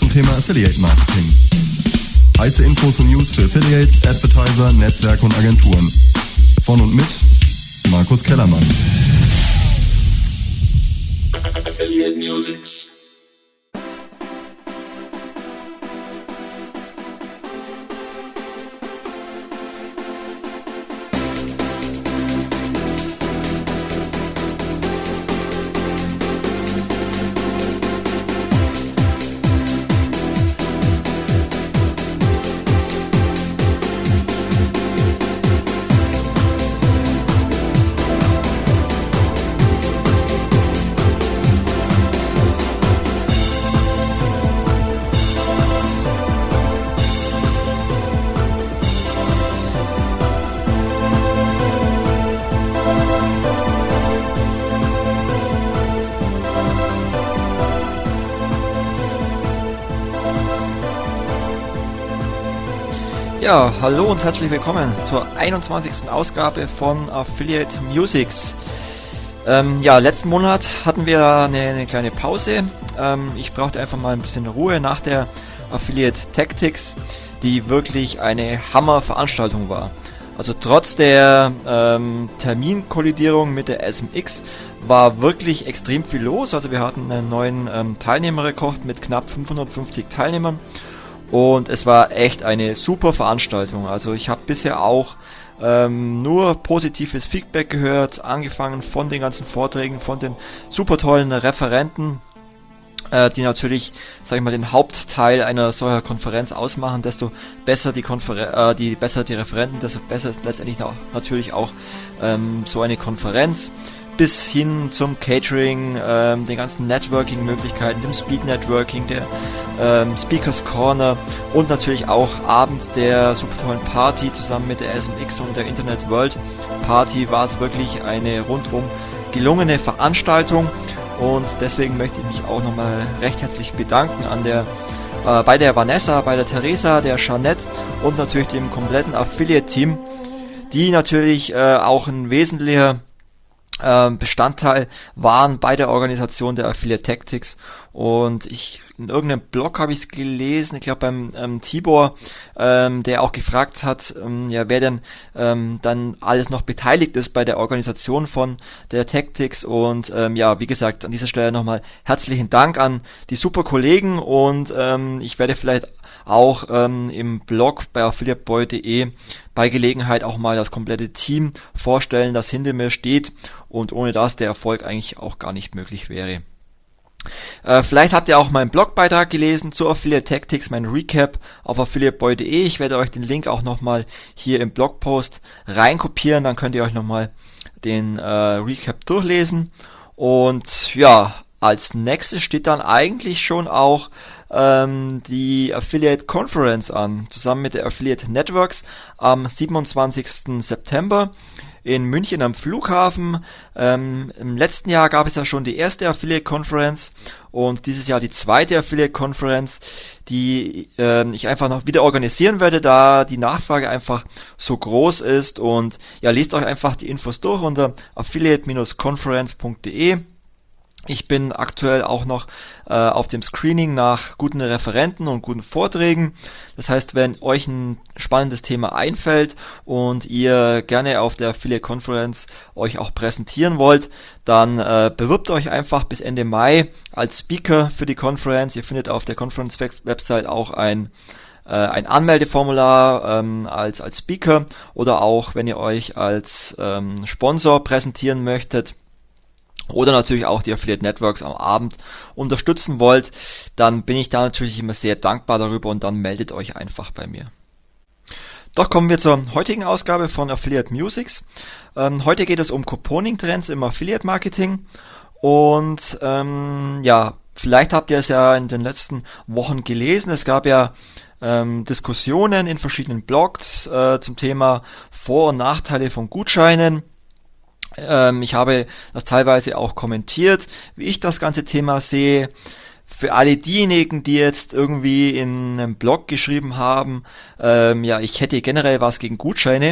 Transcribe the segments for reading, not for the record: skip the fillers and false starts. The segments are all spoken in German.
zum Thema Affiliate Marketing. Heiße Infos und News für Affiliates, Advertiser, Netzwerke und Agenturen. Von und mit Markus Kellermann. Affiliate Music. Ja, hallo und herzlich willkommen zur 21. Ausgabe von Affiliate Musics. Letzten Monat hatten wir eine kleine Pause. Ich brauchte einfach mal ein bisschen Ruhe nach der Affiliate Tactics, die wirklich eine Hammer-Veranstaltung war. Also trotz der Terminkollidierung mit der SMX war wirklich extrem viel los. Also wir hatten einen neuen Teilnehmerrekord mit knapp 550 Teilnehmern. Und es war echt eine super Veranstaltung. Also ich habe bisher auch nur positives Feedback gehört, angefangen von den ganzen Vorträgen, von den super tollen Referenten, die natürlich, sag ich mal, den Hauptteil einer solcher Konferenz ausmachen. Desto besser die Referenten, desto besser ist letztendlich natürlich auch so eine Konferenz. Bis hin zum Catering, den ganzen Networking-Möglichkeiten, dem Speed-Networking, der Speakers Corner und natürlich auch abends der super tollen Party zusammen mit der SMX und der Internet World Party war es wirklich eine rundum gelungene Veranstaltung und deswegen möchte ich mich auch nochmal recht herzlich bedanken bei der Vanessa, bei der Theresa, der Jeanette und natürlich dem kompletten Affiliate-Team, die natürlich auch ein wesentlicher Bestandteil waren bei der Organisation der Affiliate Tactics und in irgendeinem Blog habe ich es gelesen, ich glaube beim Tibor, der auch gefragt hat, wer denn dann alles noch beteiligt ist bei der Organisation von der Tactics und wie gesagt, an dieser Stelle nochmal herzlichen Dank an die super Kollegen und ich werde vielleicht auch im Blog bei affiliateboy.de bei Gelegenheit auch mal das komplette Team vorstellen, das hinter mir steht und ohne das der Erfolg eigentlich auch gar nicht möglich wäre. Vielleicht habt ihr auch meinen Blogbeitrag gelesen zu Affiliate Tactics, mein Recap auf affiliateboy.de. Ich werde euch den Link auch nochmal hier im Blogpost reinkopieren, dann könnt ihr euch nochmal den Recap durchlesen. Und ja, als nächstes steht dann eigentlich schon auch die Affiliate Conference an, zusammen mit der Affiliate Networks am 27. September in München am Flughafen. Im letzten Jahr gab es ja schon die erste Affiliate Conference und dieses Jahr die zweite Affiliate Conference, die ich einfach noch wieder organisieren werde, da die Nachfrage einfach so groß ist. Und ja, lest euch einfach die Infos durch unter affiliate-conference.de. Ich bin aktuell auch noch auf dem Screening nach guten Referenten und guten Vorträgen. Das heißt, wenn euch ein spannendes Thema einfällt und ihr gerne auf der Affiliate Conference euch auch präsentieren wollt, dann bewirbt euch einfach bis Ende Mai als Speaker für die Conference. Ihr findet auf der Conference-Website auch ein Anmeldeformular als Speaker oder auch, wenn ihr euch als Sponsor präsentieren möchtet. Oder natürlich auch die Affiliate Networks am Abend unterstützen wollt, dann bin ich da natürlich immer sehr dankbar darüber und dann meldet euch einfach bei mir. Doch kommen wir zur heutigen Ausgabe von Affiliate Musics. Heute geht es um Couponing-Trends im Affiliate-Marketing und vielleicht habt ihr es ja in den letzten Wochen gelesen. Es gab ja Diskussionen in verschiedenen Blogs zum Thema Vor- und Nachteile von Gutscheinen. Ich habe das teilweise auch kommentiert, wie ich das ganze Thema sehe. Für alle diejenigen, die jetzt irgendwie in einem Blog geschrieben haben, ich hätte generell was gegen Gutscheine,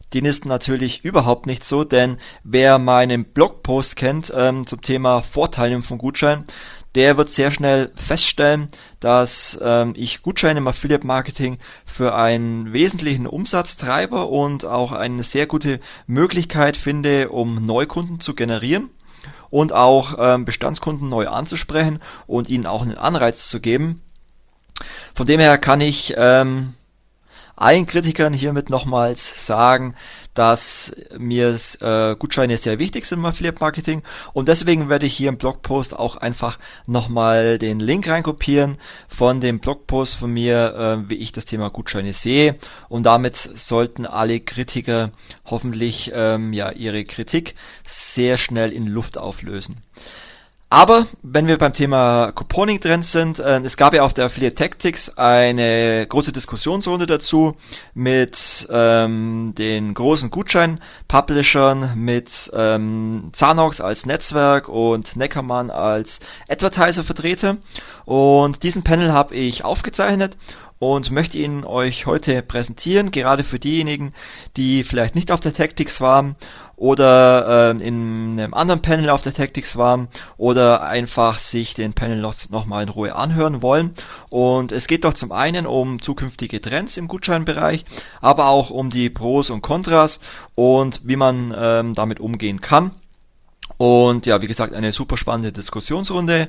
den ist natürlich überhaupt nicht so, denn wer meinen Blogpost kennt zum Thema Vorteile von Gutscheinen, der wird sehr schnell feststellen, dass ich Gutscheine im Affiliate Marketing für einen wesentlichen Umsatztreiber und auch eine sehr gute Möglichkeit finde, um Neukunden zu generieren und auch Bestandskunden neu anzusprechen und ihnen auch einen Anreiz zu geben. Von dem her kann ich allen Kritikern hiermit nochmals sagen, dass mir Gutscheine sehr wichtig sind im Affiliate Marketing, und deswegen werde ich hier im Blogpost auch einfach nochmal den Link reinkopieren von dem Blogpost von mir, wie ich das Thema Gutscheine sehe, und damit sollten alle Kritiker hoffentlich ihre Kritik sehr schnell in Luft auflösen. Aber wenn wir beim Thema Couponing drin sind, es gab ja auf der Affiliate Tactics eine große Diskussionsrunde dazu mit den großen Gutschein-Publishern, mit Zanox als Netzwerk und Neckermann als Advertiser-Vertreter, und diesen Panel habe ich aufgezeichnet und möchte ihn euch heute präsentieren, gerade für diejenigen, die vielleicht nicht auf der Tactics waren oder in einem anderen Panel auf der Tactics waren oder einfach sich den Panel noch mal in Ruhe anhören wollen. Und es geht doch zum einen um zukünftige Trends im Gutscheinbereich, aber auch um die Pros und Kontras und wie man damit umgehen kann. Und ja, wie gesagt, eine super spannende Diskussionsrunde.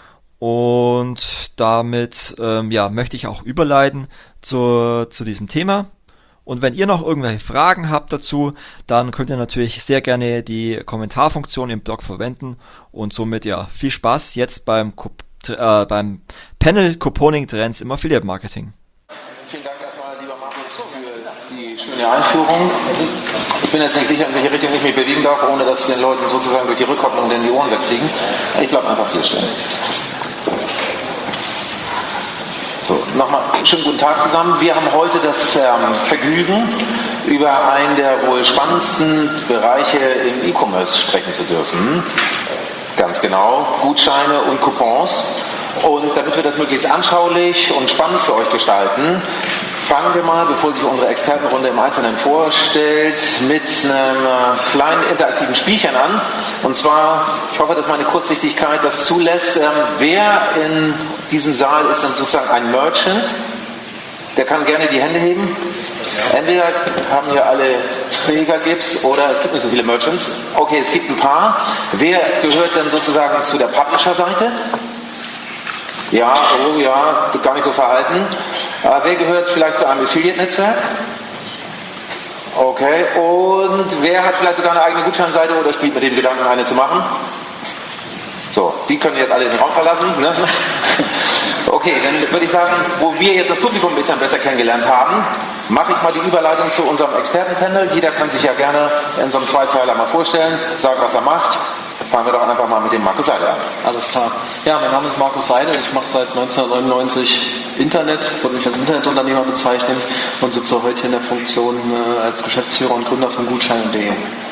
Und damit möchte ich auch überleiten zu diesem Thema. Und wenn ihr noch irgendwelche Fragen habt dazu, dann könnt ihr natürlich sehr gerne die Kommentarfunktion im Blog verwenden. Und somit viel Spaß jetzt beim Panel Couponing Trends im Affiliate Marketing. Vielen Dank erstmal, lieber Markus, für die schöne Einführung. Ich bin jetzt nicht sicher, in welche Richtung ich mich bewegen darf, ohne dass den Leuten sozusagen durch die Rückkopplung denn die Ohren wegfliegen. Ich bleibe einfach hier stehen. So, nochmal schönen guten Tag zusammen. Wir haben heute das Vergnügen, über einen der wohl spannendsten Bereiche im E-Commerce sprechen zu dürfen. Ganz genau, Gutscheine und Coupons. Und damit wir das möglichst anschaulich und spannend für euch gestalten, fangen wir mal, bevor sich unsere Expertenrunde im Einzelnen vorstellt, mit einem kleinen interaktiven Spielchen an. Und zwar, ich hoffe, dass meine Kurzsichtigkeit das zulässt. Wer in diesem Saal ist dann sozusagen ein Merchant? Der kann gerne die Hände heben. Entweder haben hier alle Trägergips oder es gibt nicht so viele Merchants. Okay, es gibt ein paar. Wer gehört denn sozusagen zu der Publisher-Seite? Ja, oh ja, gar nicht so verhalten. Wer gehört vielleicht zu einem Affiliate-Netzwerk? Okay, und wer hat vielleicht sogar eine eigene Gutscheinseite oder spielt mit dem Gedanken, eine zu machen? So, die können jetzt alle den Raum verlassen. Ne? Okay, dann würde ich sagen, wo wir jetzt das Publikum ein bisschen besser kennengelernt haben, mache ich mal die Überleitung zu unserem Expertenpanel. Jeder kann sich ja gerne in so einem Zweizeiler mal vorstellen, sagen, was er macht. Fangen wir doch einfach mal mit dem Markus Seider an. Alles klar. Ja, mein Name ist Markus Seider. Ich mache seit 1999 Internet, würde mich als Internetunternehmer bezeichnen und sitze heute in der Funktion als Geschäftsführer und Gründer von Gutscheine.de.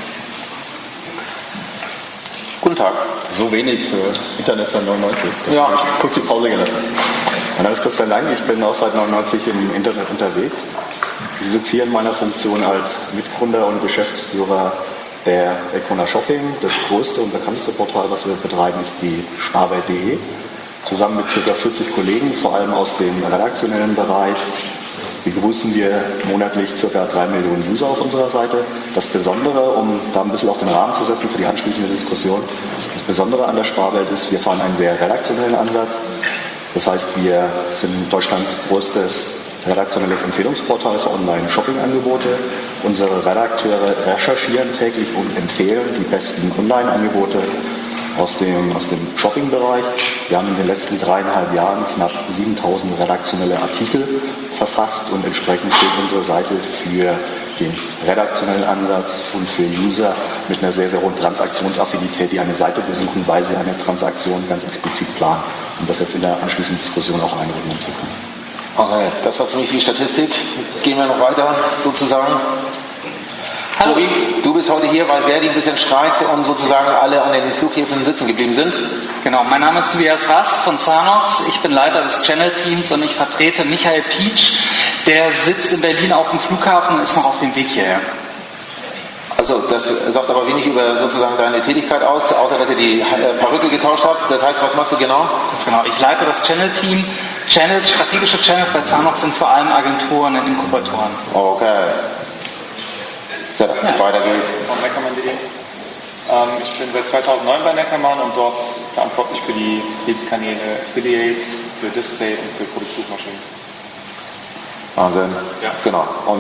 Guten Tag. So wenig für Internet seit 99. Ja. Kurze Pause gelassen. Mein Name ist Christian Lang, ich bin auch seit 99 im Internet unterwegs. Ich sitze hier in meiner Funktion als Mitgründer und Geschäftsführer der Econa Shopping. Das größte und bekannteste Portal, was wir betreiben, ist die Sparwelt.de. Zusammen mit ca. 40 Kollegen, vor allem aus dem redaktionellen Bereich, begrüßen wir monatlich ca. 3 Millionen User auf unserer Seite. Das Besondere, um da ein bisschen auf den Rahmen zu setzen für die anschließende Diskussion, das Besondere an der Sparwelt ist, wir fahren einen sehr redaktionellen Ansatz. Das heißt, wir sind Deutschlands größtes redaktionelles Empfehlungsportal für Online-Shopping-Angebote. Unsere Redakteure recherchieren täglich und empfehlen die besten Online-Angebote aus dem Shopping-Bereich. Wir haben in den letzten 3,5 Jahren knapp 7000 redaktionelle Artikel verfasst und entsprechend steht unsere Seite für den redaktionellen Ansatz und für User mit einer sehr, sehr hohen Transaktionsaffinität, die eine Seite besuchen, weil sie eine Transaktion ganz explizit planen, um das jetzt in der anschließenden Diskussion auch einordnen zu können. Okay, das war ziemlich viel Statistik. Gehen wir noch weiter, sozusagen. Hallo. Tobi, du bist heute hier, weil Verdi ein bisschen streikt und sozusagen alle an den Flughäfen sitzen geblieben sind. Genau, mein Name ist Tobias Rast von Zanox. Ich bin Leiter des Channel-Teams und ich vertrete Michael Pietsch. Der sitzt in Berlin auf dem Flughafen und ist noch auf dem Weg hierher. Also das sagt aber wenig über sozusagen deine Tätigkeit aus, außer dass ihr die Perücke getauscht habt. Das heißt, was machst du genau? Ganz genau. Ich leite das Channel-Team. Strategische Channels bei Zanox sind vor allem Agenturen und Inkubatoren. Okay. So, weiter geht's. Von Neckermann.de. Ich bin seit 2009 bei Neckermann und dort verantwortlich für die Vertriebskanäle Affiliates, für Display und für Produktsuchmaschinen. Wahnsinn. Ja. Genau. Und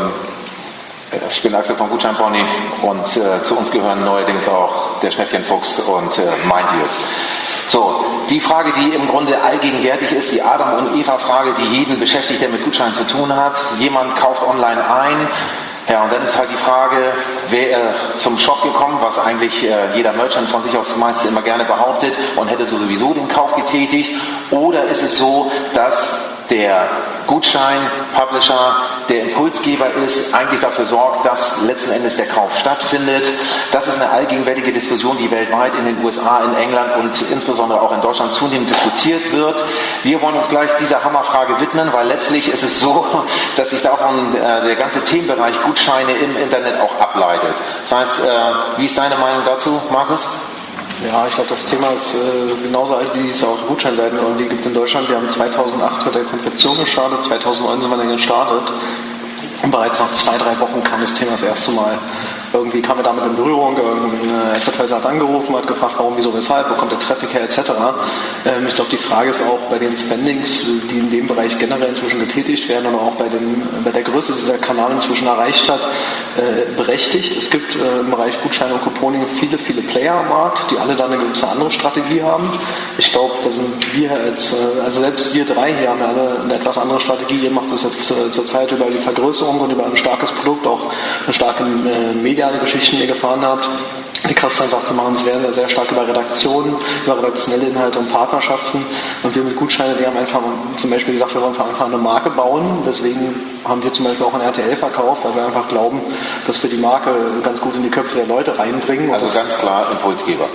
ich bin Axel von Gutscheinpony und zu uns gehören neuerdings auch der Schnäppchenfuchs und MindYou. So, die Frage, die im Grunde allgegenwärtig ist, die Adam- und Eva-Frage, die jeden beschäftigt, der mit Gutschein zu tun hat. Jemand kauft online ein. Ja, und dann ist halt die Frage, wäre zum Shop gekommen, was eigentlich jeder Merchant von sich aus meist immer gerne behauptet und hätte so sowieso den Kauf getätigt. Oder ist es so, dass der Gutschein-Publisher, der Impulsgeber ist, eigentlich dafür sorgt, dass letzten Endes der Kauf stattfindet. Das ist eine allgegenwärtige Diskussion, die weltweit in den USA, in England und insbesondere auch in Deutschland zunehmend diskutiert wird. Wir wollen uns gleich dieser Hammerfrage widmen, weil letztlich ist es so, dass sich davon der ganze Themenbereich Gutscheine im Internet auch ableitet. Das heißt, wie ist deine Meinung dazu, Markus? Ja, ich glaube, das Thema ist genauso alt, wie es auch Gutscheinseiten irgendwie gibt in Deutschland. Wir haben 2008 mit der Konzeption gestartet, 2009 sind wir dann gestartet und bereits nach 2-3 Wochen kam das Thema das erste Mal. Irgendwie kam er damit in Berührung, irgendein Advertiser hat angerufen, hat gefragt, warum, wieso, weshalb, wo kommt der Traffic her, etc. Ich glaube, die Frage ist auch bei den Spendings, die in dem Bereich generell inzwischen getätigt werden, aber auch bei der Größe, die dieser Kanal inzwischen erreicht hat, berechtigt. Es gibt im Bereich Gutscheine und Couponing viele, viele Player am Markt, die alle da eine gewisse andere Strategie haben. Ich glaube, da sind wir also selbst wir drei hier haben ja alle eine etwas andere Strategie. Ihr macht das jetzt zurzeit über die Vergrößerung und über ein starkes Produkt, auch eine starke mediale Geschichten, die ihr gefahren habt. Die Christian sagt, sie machen es sehr stark über Redaktionen, über redaktionelle Inhalte und Partnerschaften. Und wir mit Gutscheinen, wir haben einfach zum Beispiel gesagt, wir wollen einfach eine Marke bauen. Deswegen haben wir zum Beispiel auch ein RTL verkauft, weil wir einfach glauben, dass wir die Marke ganz gut in die Köpfe der Leute reinbringen. Also ganz klar Impulsgeber.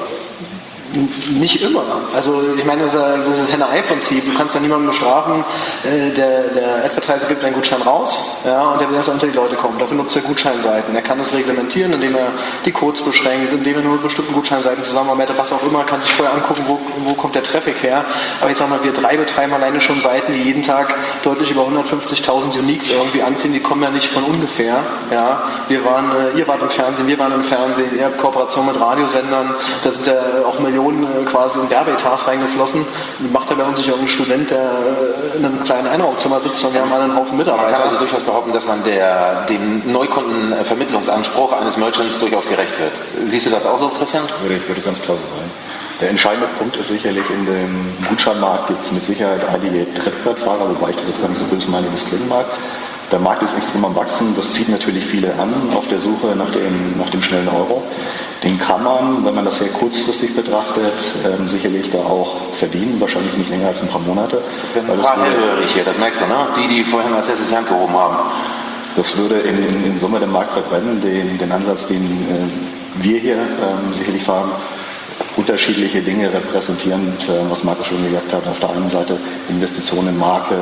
Nicht immer. Also ich meine, das ist das Henne-Ei-Prinzip. Du kannst ja niemanden bestrafen, der Advertiser gibt einen Gutschein raus, ja, und der will, dass er unter die Leute kommt. Dafür nutzt er Gutscheinseiten. Er kann das reglementieren, indem er die Codes beschränkt, indem er nur mit bestimmten Gutscheinseiten zusammenarbeitet, was auch immer, kann sich vorher angucken, wo kommt der Traffic her. Aber ich sag mal, wir drei betreiben alleine schon Seiten, die jeden Tag deutlich über 150.000 Uniques irgendwie anziehen. Die kommen ja nicht von ungefähr. Ja. Ihr wart im Fernsehen, wir waren im Fernsehen, ihr habt Kooperation mit Radiosendern, da sind ja auch Millionen quasi in Werbeetats reingeflossen. Macht ja bei uns nicht irgendein Student, der in einem kleinen Einraumzimmer sitzt, sondern wir haben einen Haufen Mitarbeiter. Man kann also durchaus behaupten, dass man dem Neukundenvermittlungsanspruch eines Merchants durchaus gerecht wird. Siehst du das auch so, Christian? Würde ganz klar so sein. Der entscheidende Punkt ist sicherlich, in dem Gutscheinmarkt gibt es mit Sicherheit einige Trittbrettfahrer, wobei ich das jetzt gar nicht so böse meine, das klingen mag. Der Markt ist extrem am Wachsen, das zieht natürlich viele an auf der Suche nach dem schnellen Euro. Den kann man, wenn man das sehr kurzfristig betrachtet, sicherlich da auch verdienen, wahrscheinlich nicht länger als ein paar Monate. Das werden ein paar hellhörig hier, das merkst du, ne? Die vorhin als erstes die Hand gehoben haben. Das würde in Summe den Markt verbrennen, den Ansatz, den wir hier sicherlich fahren. Unterschiedliche Dinge repräsentieren, was Markus schon gesagt hat. Auf der einen Seite Investitionen in Marke,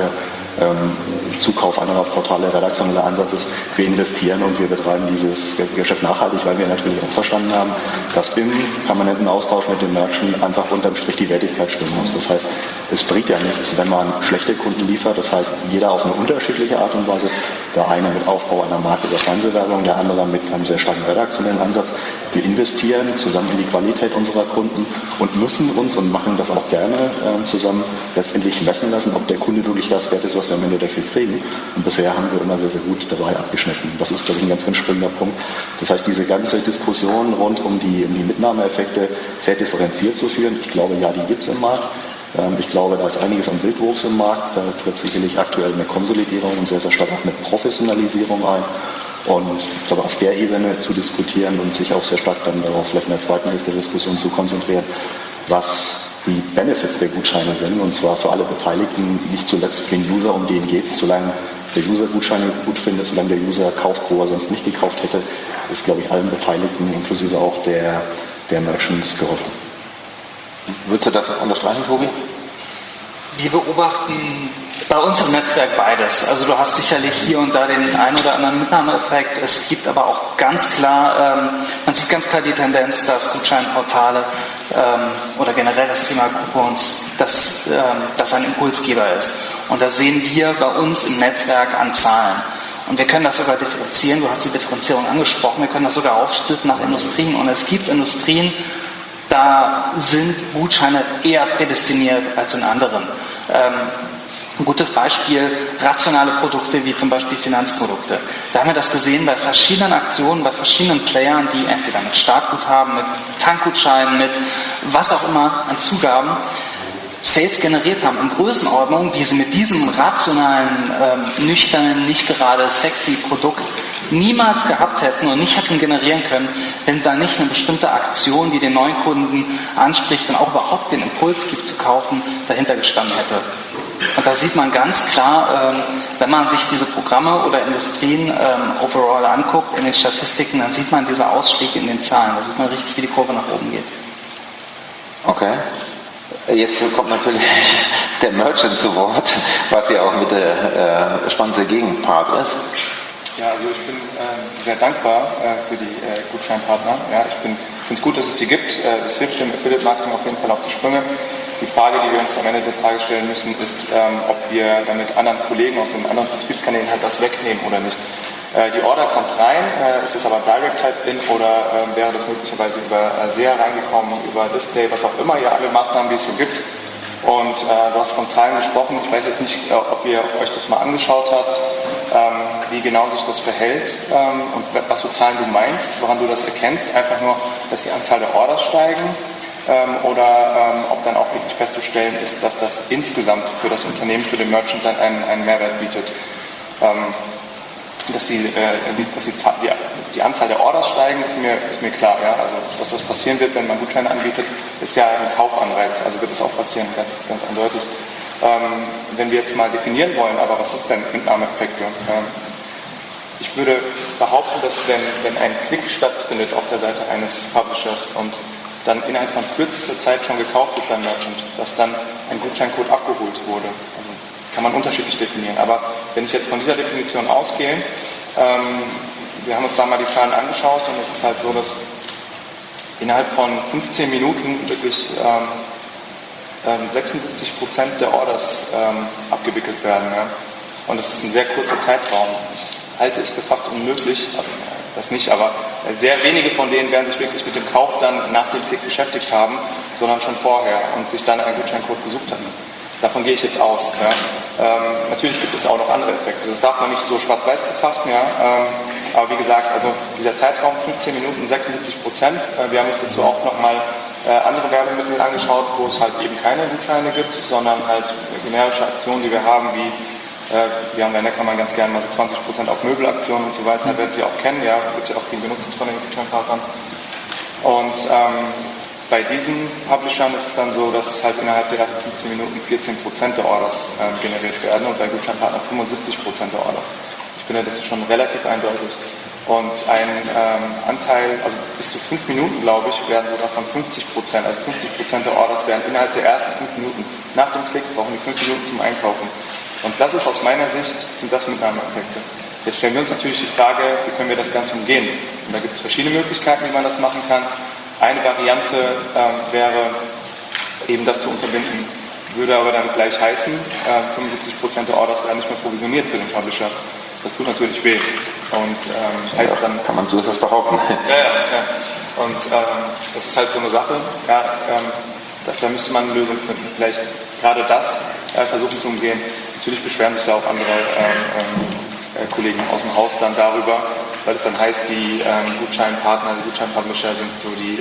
Zukauf anderer Portale, redaktioneller Ansatz ist, wir investieren und wir betreiben dieses Geschäft nachhaltig, weil wir natürlich auch verstanden haben, dass im permanenten Austausch mit dem Merchant einfach unterm Strich die Wertigkeit stimmen muss. Das heißt, es bringt ja nichts, wenn man schlechte Kunden liefert. Das heißt, jeder auf eine unterschiedliche Art und Weise. Der eine mit Aufbau einer Marke über Fernsehwerbung, der andere mit einem sehr starken redaktionellen Ansatz. Wir investieren zusammen in die Qualität unserer Kunden und müssen uns und machen das auch gerne zusammen letztendlich messen lassen, ob der Kunde wirklich das wert ist, was wir am Ende dafür kriegen. Und bisher haben wir immer sehr, sehr gut dabei abgeschnitten. Das ist, glaube ich, ein ganz, ganz springender Punkt. Das heißt, diese ganze Diskussion rund um die Mitnahmeeffekte sehr differenziert zu führen, ich glaube, ja, die gibt es im Markt. Ich glaube, da ist einiges an Wildwuchs im Markt. Da tritt sicherlich aktuell eine Konsolidierung und sehr, sehr stark auch eine Professionalisierung ein. Und ich glaube, auf der Ebene zu diskutieren und sich auch sehr stark dann darauf vielleicht in der zweiten Hälfte der Diskussion zu konzentrieren, was die Benefits der Gutscheine sind, und zwar für alle Beteiligten, nicht zuletzt für den User, um den geht es. Solange der User Gutscheine gut findet, solange der User kauft, wo er sonst nicht gekauft hätte, ist, glaube ich, allen Beteiligten, inklusive auch der Merchants, geholfen. Würdest du das unterstreichen, Tobi? Wir beobachten Bei uns im Netzwerk beides. Also du hast sicherlich hier und da den einen oder anderen Mitnahmeeffekt. Es gibt aber auch ganz klar, man sieht ganz klar die Tendenz, dass Gutscheinportale oder generell das Thema Coupons, dass das ein Impulsgeber ist. Und das sehen wir bei uns im Netzwerk an Zahlen. Und wir können das sogar differenzieren, du hast die Differenzierung angesprochen, wir können das sogar aufsplitten nach Industrien. Und es gibt Industrien, da sind Gutscheine eher prädestiniert als in anderen. Ein gutes Beispiel, rationale Produkte wie zum Beispiel Finanzprodukte. Da haben wir das gesehen bei verschiedenen Aktionen, bei verschiedenen Playern, die entweder mit Startguthaben, mit Tankgutscheinen, mit was auch immer an Zugaben Sales generiert haben in Größenordnung, die sie mit diesem rationalen, nüchternen, nicht gerade sexy Produkt niemals gehabt hätten und nicht hätten generieren können, wenn da nicht eine bestimmte Aktion, die den neuen Kunden anspricht und auch überhaupt den Impuls gibt zu kaufen, dahinter gestanden hätte. Und da sieht man ganz klar, wenn man sich diese Programme oder Industrien overall anguckt in den Statistiken, dann sieht man diese Ausschläge in den Zahlen. Da sieht man richtig, wie die Kurve nach oben geht. Okay. Jetzt kommt natürlich der Merchant zu Wort, was ja auch mit der spannendste Gegenpart ist. Ja, also ich bin sehr dankbar für die Gutscheinpartner. Ja, ich finde es gut, dass es die gibt. Das hilft dem Affiliate-Marketing auf jeden Fall auf die Sprünge. Die Frage, die wir uns am Ende des Tages stellen müssen, ist, ob wir damit anderen Kollegen aus den anderen Vertriebskanälen halt das wegnehmen oder nicht. Die Order kommt rein, ist es aber Direct Type-In oder wäre das möglicherweise über SEA reingekommen, über Display, was auch immer, ja alle Maßnahmen, die es so gibt. Und du hast von Zahlen gesprochen, ich weiß jetzt nicht, ob ihr euch das mal angeschaut habt, wie genau sich das verhält und was für Zahlen du meinst, woran du das erkennst, einfach nur, dass die Anzahl der Orders steigen oder ob dann auch wirklich festzustellen ist, dass das insgesamt für das Unternehmen, für den Merchant dann einen Mehrwert bietet. Dass die Anzahl der Orders steigen, ist mir klar. Ja? Also, dass das passieren wird, wenn man Gutscheine anbietet, ist ja ein Kaufanreiz. Also wird es auch passieren, ganz eindeutig. Wenn wir jetzt mal definieren wollen, aber was ist denn Mitnahmeeffekte? Ich würde behaupten, dass wenn ein Klick stattfindet auf der Seite eines Publishers und dann innerhalb von kürzester Zeit schon gekauft wird beim Merchant, dass dann ein Gutscheincode abgeholt wurde. Also kann man unterschiedlich definieren. Aber wenn ich jetzt von dieser Definition ausgehe, wir haben uns da mal die Zahlen angeschaut und es ist halt so, dass innerhalb von 15 Minuten wirklich 76% der Orders abgewickelt werden. Ja? Und das ist ein sehr kurzer Zeitraum. Ich halte es für fast unmöglich, also das nicht, aber sehr wenige von denen werden sich wirklich mit dem Kauf dann nach dem Klick beschäftigt haben, sondern schon vorher und sich dann einen Gutscheincode gesucht haben. Davon gehe ich jetzt aus. Ja. Natürlich gibt es auch noch andere Effekte. Das darf man nicht so schwarz-weiß betrachten. Ja. Aber wie gesagt, also dieser Zeitraum 15 Minuten 76%. Wir haben uns dazu auch nochmal andere Werbemittel angeschaut, wo es halt eben keine Gutscheine gibt, sondern halt generische Aktionen, die wir haben, wie wir haben bei Neckermann ganz gerne mal so 20% auf Möbelaktionen und so weiter, werdet ihr auch kennen, ja, wird ja auch viel genutzt von den Gutscheinpartnern. Und bei diesen Publishern ist es dann so, dass halt innerhalb der ersten 15 Minuten 14% der Orders generiert werden und bei Gutscheinpartnern 75% der Orders. Ich finde, das ist schon relativ eindeutig. Und ein Anteil, also bis zu 5 Minuten, glaube ich, werden sogar von 50%, also 50% der Orders werden innerhalb der ersten 5 Minuten. Nach dem Klick brauchen die 5 Minuten zum Einkaufen. Und das ist aus meiner Sicht, sind das Mitnahmeeffekte. Jetzt stellen wir uns natürlich die Frage, wie können wir das Ganze umgehen? Und da gibt es verschiedene Möglichkeiten, wie man das machen kann. Eine Variante wäre eben das zu unterbinden. Würde aber dann gleich heißen, 75% der Orders werden nicht mehr provisioniert für den Publisher. Das tut natürlich weh. Und heißt dann... Kann man durchaus behaupten. Ja. Und das ist halt so eine Sache. Ja, da müsste man eine Lösung finden. Vielleicht gerade das versuchen zu umgehen. Natürlich beschweren sich da auch andere Kollegen aus dem Haus dann darüber, weil es dann heißt, die Gutscheinpartner, die Gutscheinpublisher sind so die,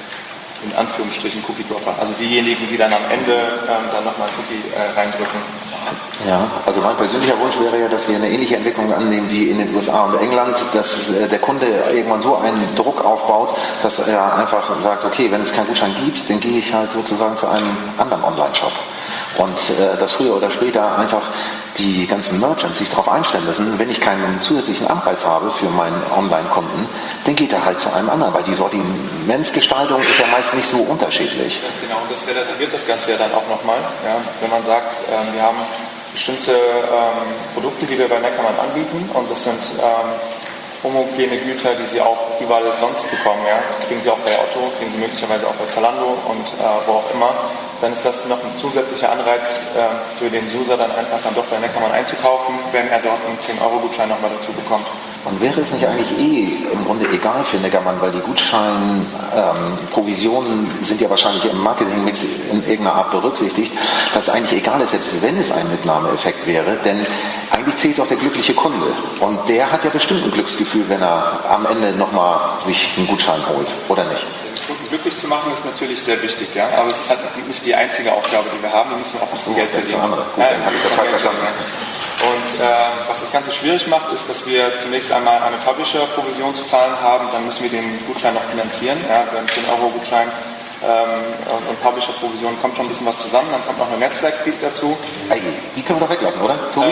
in Anführungsstrichen, Cookie-Dropper. Also diejenigen, die dann am Ende dann nochmal Cookie reindrücken. Ja, also mein persönlicher Wunsch wäre ja, dass wir eine ähnliche Entwicklung annehmen wie in den USA und England, dass der Kunde irgendwann so einen Druck aufbaut, dass er einfach sagt, okay, wenn es keinen Gutschein gibt, dann gehe ich halt sozusagen zu einem anderen Online-Shop. Und dass früher oder später einfach die ganzen Merchants sich darauf einstellen müssen, wenn ich keinen zusätzlichen Anreiz habe für meinen Online-Kunden, dann geht er halt zu einem anderen, weil die Sortimentsgestaltung ist ja meist nicht so unterschiedlich. Ganz genau, und das relativiert das Ganze ja dann auch nochmal. Ja, wenn man sagt, wir haben bestimmte Produkte, die wir bei Neckermann anbieten, und das sind homogene Güter, die Sie auch überall sonst bekommen. Ja? Kriegen Sie auch bei Otto, kriegen Sie möglicherweise auch bei Zalando und wo auch immer. Dann ist das noch ein zusätzlicher Anreiz für den User, dann einfach dann doch bei Neckermann einzukaufen, wenn er dort einen 10-Euro-Gutschein nochmal dazu bekommt. Und wäre es nicht eigentlich im Grunde egal für Neckermann, weil die Gutscheinprovisionen sind ja wahrscheinlich im Marketingmix in irgendeiner Art berücksichtigt, dass es eigentlich egal ist, selbst wenn es ein Mitnahmeeffekt wäre, denn eigentlich zählt doch der glückliche Kunde und der hat ja bestimmt ein Glücksgefühl, wenn er am Ende nochmal sich einen Gutschein holt, oder nicht? Den Kunden glücklich zu machen ist natürlich sehr wichtig, ja? Aber es ist halt nicht die einzige Aufgabe, die wir haben, wir müssen auch ein bisschen Geld verdienen. Gut, dann habe ich das falsch verstanden. Und was das Ganze schwierig macht, ist, dass wir zunächst einmal eine Publisher-Provision zu zahlen haben, dann müssen wir den Gutschein noch finanzieren. Ja, beim 10-Euro-Gutschein und Publisher-Provision kommt schon ein bisschen was zusammen, dann kommt noch eine Netzwerk-Fee dazu. Die können wir doch weglassen, oder, Tobi?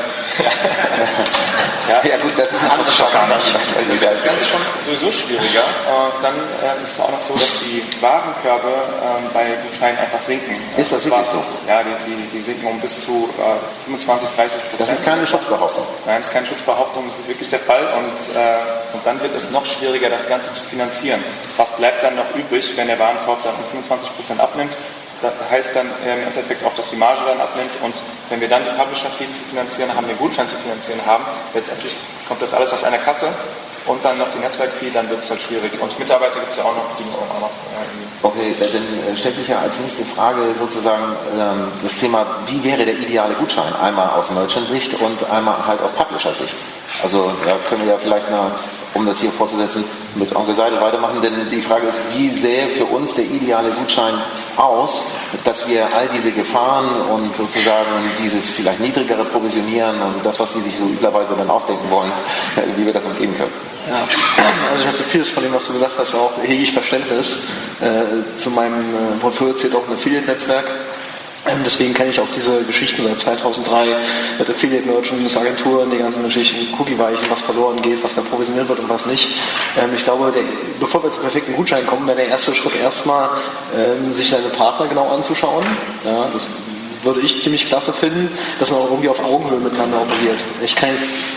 Ja gut, das ist ein anderes Thema. Das Ganze ist schon sowieso schwieriger. Dann ist es auch noch so, dass die Warenkörbe bei Gutscheinen einfach sinken. Ist das wirklich so? Ja, die sinken um bis zu 25-30%. Das ist keine Schutzbehauptung. Nein, das ist keine Schutzbehauptung, das ist wirklich der Fall. Und dann wird es noch schwieriger, das Ganze zu finanzieren. Was bleibt dann noch übrig, wenn der Warenkorb dann um 25% abnimmt? Das heißt dann im Endeffekt auch, dass die Marge dann abnimmt, und wenn wir dann die Publisher-Fee zu finanzieren haben, den Gutschein zu finanzieren haben, letztendlich kommt das alles aus einer Kasse und dann noch die Netzwerk-Fee, dann wird es halt schwierig. Und Mitarbeiter gibt es ja auch noch, die muss man auch noch Okay, dann stellt sich ja als nächste Frage sozusagen das Thema, wie wäre der ideale Gutschein? Einmal aus Merchant-Sicht und einmal halt aus Publisher-Sicht. Also da können wir ja vielleicht mal, um das hier fortzusetzen, mit Onkel Seidel weitermachen, denn die Frage ist, wie sähe für uns der ideale Gutschein aus, dass wir all diese Gefahren und sozusagen dieses vielleicht niedrigere Provisionieren und das, was die sich so üblicherweise dann ausdenken wollen, wie wir das umgehen können. Ja, also ich habe für vieles von dem, was du gesagt hast, auch hege ich Verständnis. Zu meinem Portfolio zählt auch ein Affiliate-Netzwerk. Deswegen kenne ich auch diese Geschichten seit 2003 mit Affiliate-Merchants, Agenturen, die ganzen Geschichten, Cookie-Weichen, was verloren geht, was da provisioniert wird und was nicht. Ich glaube, bevor wir zum perfekten Gutschein kommen, wäre der erste Schritt erstmal, sich seine Partner genau anzuschauen. Ja, das würde ich ziemlich klasse finden, dass man auch irgendwie auf Augenhöhe miteinander operiert. Ich kann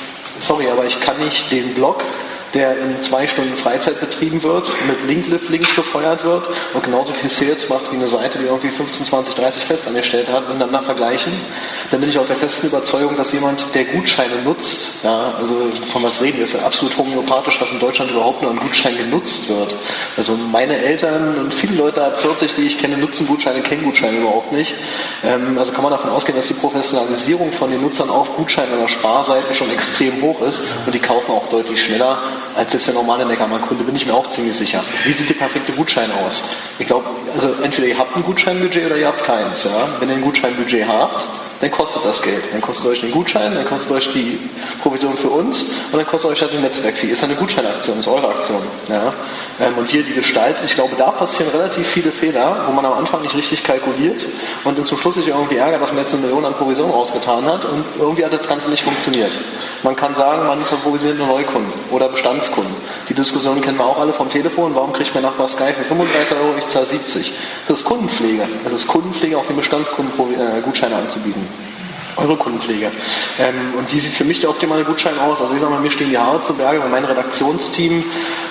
nicht den Blog, der in 2 Stunden Freizeit betrieben wird, mit Linklift-Links befeuert wird und genauso viel Sales macht wie eine Seite, die irgendwie 15, 20, 30 festangestellt hat, miteinander vergleichen. Dann bin ich auch der festen Überzeugung, dass jemand, der Gutscheine nutzt, ja, also von was reden wir, ist ja absolut homöopathisch, was in Deutschland überhaupt nur an Gutschein genutzt wird. Also meine Eltern und viele Leute ab 40, die ich kenne, nutzen Gutscheine, kennen Gutscheine überhaupt nicht. Also kann man davon ausgehen, dass die Professionalisierung von den Nutzern auf Gutscheine oder Sparseiten schon extrem hoch ist und die kaufen auch deutlich schneller als jetzt der normale Neckermann-Kunde, bin ich mir auch ziemlich sicher. Wie sieht der perfekte Gutschein aus? Ich glaube, also entweder ihr habt ein Gutscheinbudget oder ihr habt keins. Ja? Wenn ihr ein Gutscheinbudget habt, dann kostet das Geld. Dann kostet euch den Gutschein, dann kostet euch die Provision für uns und dann kostet euch halt die Netzwerkfee. Ist eine Gutscheinaktion, ist eure Aktion. Ja? Und hier die Gestalt, ich glaube, da passieren relativ viele Fehler, wo man am Anfang nicht richtig kalkuliert und dann zum Schluss sich irgendwie ärgert, dass man jetzt 1 Million an Provision ausgetan hat und irgendwie hat das Ganze nicht funktioniert. Man kann sagen, man verprovisioniert nur Neukunden oder Bestandskunden. Die Diskussion kennen wir auch alle vom Telefon. Warum kriegt mein Nachbar Sky für 35 Euro, ich zahle 70? Das ist Kundenpflege. Das ist Kundenpflege, auch den Bestandskunden Gutscheine anzubieten. Eure Kundenpflege. Und wie sieht für mich der optimale Gutschein aus? Also ich sage mal, mir stehen die Haare zu Berge, wenn mein Redaktionsteam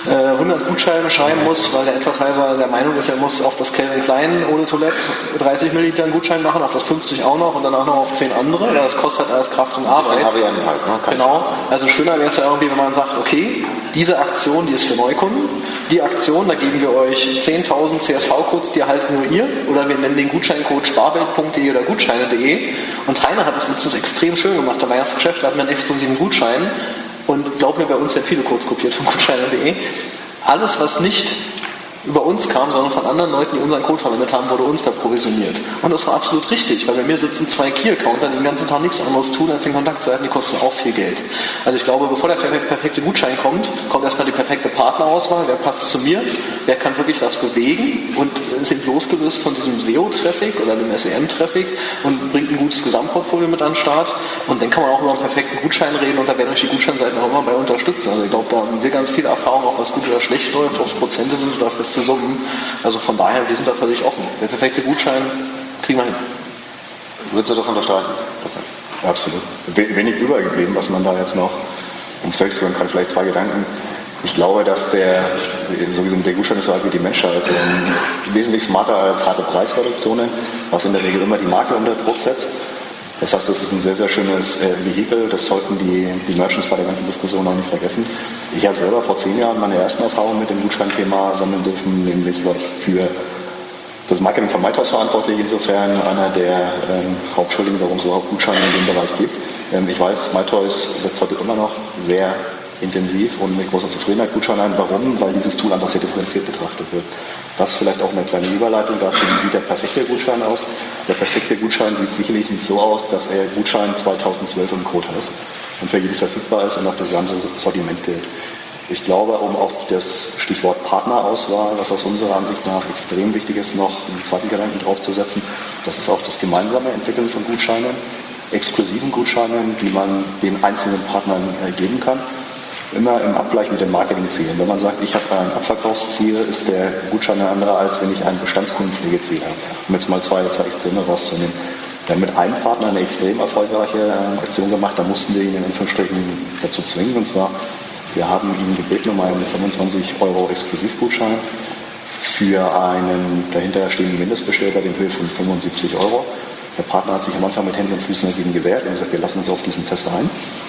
100 Gutscheine schreiben muss, weil der Advertiser der Meinung ist, er muss auf das Calvin Klein ohne Toilette 30 Milliliter einen Gutschein machen, auf das 50 auch noch und danach noch auf 10 andere. Ja, das kostet halt alles Kraft und Arbeit. Das HWM halt, ne? Genau. Also schöner wäre es ja irgendwie, wenn man sagt, okay, diese Aktion, die ist für Neukunden. Die Aktion, da geben wir euch 10.000 CSV-Codes, die erhalten nur ihr. Oder wir nennen den Gutscheincode sparwelt.de oder gutscheine.de. Und Heiner hat das letztens extrem schön gemacht. Am Weihnachtsgeschäft, da hatten wir einen exklusiven Gutschein. Und glaub mir, bei uns werden viele Codes kopiert von gutscheine.de. Alles, was nicht über uns kam, sondern von anderen Leuten, die unseren Code verwendet haben, wurde uns da provisioniert. Und das war absolut richtig, weil bei mir sitzen 2 Key-Accounter, die den ganzen Tag nichts anderes tun, als den Kontakt zu halten, die kosten auch viel Geld. Also ich glaube, bevor der perfekte Gutschein kommt, kommt erstmal die perfekte Partnerauswahl, wer passt zu mir, wer kann wirklich was bewegen und ist eben losgelöst von diesem SEO-Traffic oder dem SEM-Traffic und bringt ein gutes Gesamtportfolio mit an den Start. Und dann kann man auch über einen perfekten Gutschein reden und da werden euch die Gutscheinseiten auch immer bei unterstützen. Also ich glaube, da haben wir ganz viel Erfahrung, auch was gut oder schlecht läuft, ob es Prozente sind oder feste Summen. Also von daher, wir sind da völlig offen. Der perfekte Gutschein kriegen wir hin. Würdest du das unterstreichen? Absolut. Wenig übergeblieben, was man da jetzt noch ins Feld führen kann. Vielleicht 2 Gedanken. Ich glaube, dass sowieso der Gutschein ist so alt wie die Menschheit, wesentlich smarter als harte Preisreduktionen, was in der Regel immer die Marke unter Druck setzt. Das heißt, das ist ein sehr, sehr schönes Vehikel. Das sollten die Merchants bei der ganzen Diskussion auch nicht vergessen. Ich habe selber vor 10 Jahren meine ersten Erfahrungen mit dem Gutscheinthema sammeln dürfen, nämlich war ich für das Marketing von MyToys verantwortlich, insofern einer der Hauptschuldigen, warum es überhaupt Gutscheine in dem Bereich gibt. Ich weiß, MyToys setzt heute immer noch sehr intensiv und mit großer Zufriedenheit Gutscheine ein. Warum? Weil dieses Tool einfach sehr differenziert betrachtet wird. Das vielleicht auch eine kleine Überleitung dazu. Wie sieht der perfekte Gutschein aus? Der perfekte Gutschein sieht sicherlich nicht so aus, dass er Gutschein 2012 im Code heißt und für jeden verfügbar ist und auch das gesamte Sortiment gilt. Ich glaube, um auf das Stichwort Partnerauswahl, was aus unserer Ansicht nach extrem wichtig ist, noch einen zweiten Gedanken draufzusetzen, das ist auch das gemeinsame Entwickeln von Gutscheinen, exklusiven Gutscheinen, die man den einzelnen Partnern geben kann. Immer im Abgleich mit den Marketingzielen. Wenn man sagt, ich habe ein Abverkaufsziel, ist der Gutschein ein anderer, als wenn ich ein Bestandskundenpflegeziel habe. Um jetzt mal zwei Extreme rauszunehmen. Wir haben mit einem Partner eine extrem erfolgreiche Aktion gemacht, da mussten wir ihn in Anführungsstrichen dazu zwingen. Und zwar, wir haben ihn gebeten um einen 25 € Exklusivgutschein für einen dahinterstehenden Mindestbestellwert in Höhe von 75 €. Der Partner hat sich am Anfang mit Händen und Füßen dagegen gewehrt und gesagt, wir lassen uns auf diesen Test ein.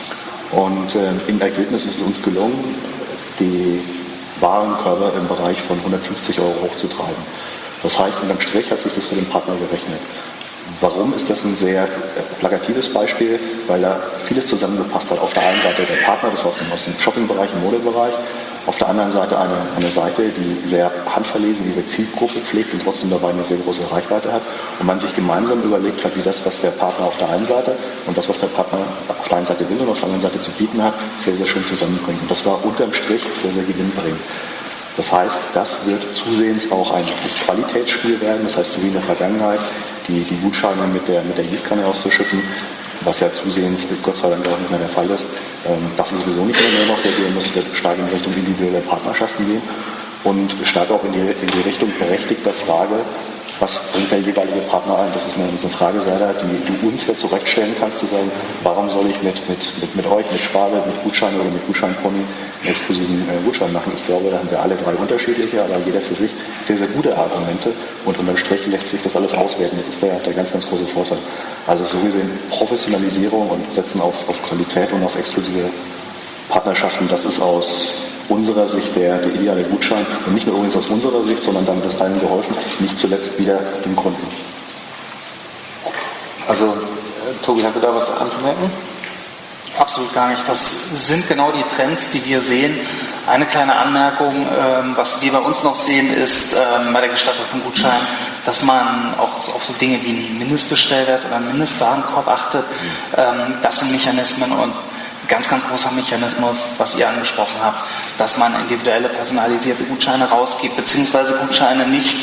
Und im Ergebnis ist es uns gelungen, die Warenkörbe im Bereich von 150 € hochzutreiben. Das heißt, unterm Strich hat sich das für den Partner gerechnet. Warum ist das ein sehr plakatives Beispiel? Weil da vieles zusammengepasst hat. Auf der einen Seite der Partner, das aus dem Shoppingbereich, im Modebereich. Auf der anderen Seite eine Seite, die sehr handverlesen ihre Zielgruppe pflegt und trotzdem dabei eine sehr große Reichweite hat. Und man sich gemeinsam überlegt hat, wie das, was der Partner auf der einen Seite und das, was der Partner auf der einen Seite will und auf der anderen Seite zu bieten hat, sehr, sehr schön zusammenbringt. Und das war unterm Strich sehr, sehr gewinnbringend. Das heißt, das wird zusehends auch ein Qualitätsspiel werden. Das heißt, so wie in der Vergangenheit, die Gutscheine mit der Gießkanne auszuschütten, was ja zusehends Gott sei Dank auch nicht mehr der Fall ist. Das ist sowieso nicht mehr noch der gehen, das wird stark in Richtung individuelle Partnerschaften gehen und stark auch in die Richtung berechtigter Frage, was bringt der jeweilige Partner ein? Das ist eine Frage, Serdar, die du uns hier zurechtstellen kannst, zu sagen, warum soll ich mit euch, mit Spargel, mit Gutschein oder mit Gutscheinpony einen exklusiven Gutschein machen? Ich glaube, da haben wir alle 3 unterschiedliche, aber jeder für sich sehr, sehr gute Argumente und unterm Strich lässt sich das alles auswerten. Das ist der ganz, ganz große Vorteil. Also so gesehen Professionalisierung und Setzen auf Qualität und auf exklusive Partnerschaften, das ist aus unserer Sicht der ideale Gutschein und nicht nur übrigens aus unserer Sicht, sondern damit ist allen geholfen, nicht zuletzt wieder dem Kunden. Also, Tobi, hast du da was anzumerken? Absolut gar nicht. Das sind genau die Trends, die wir sehen. Eine kleine Anmerkung, was wir bei uns noch sehen, ist bei der Gestaltung von Gutscheinen, dass man auch auf so Dinge wie einen Mindestbestellwert oder einen Mindestwarenkorb achtet. Das sind Mechanismen und ganz, ganz großer Mechanismus, was ihr angesprochen habt, dass man individuelle, personalisierte Gutscheine rausgibt, beziehungsweise Gutscheine nicht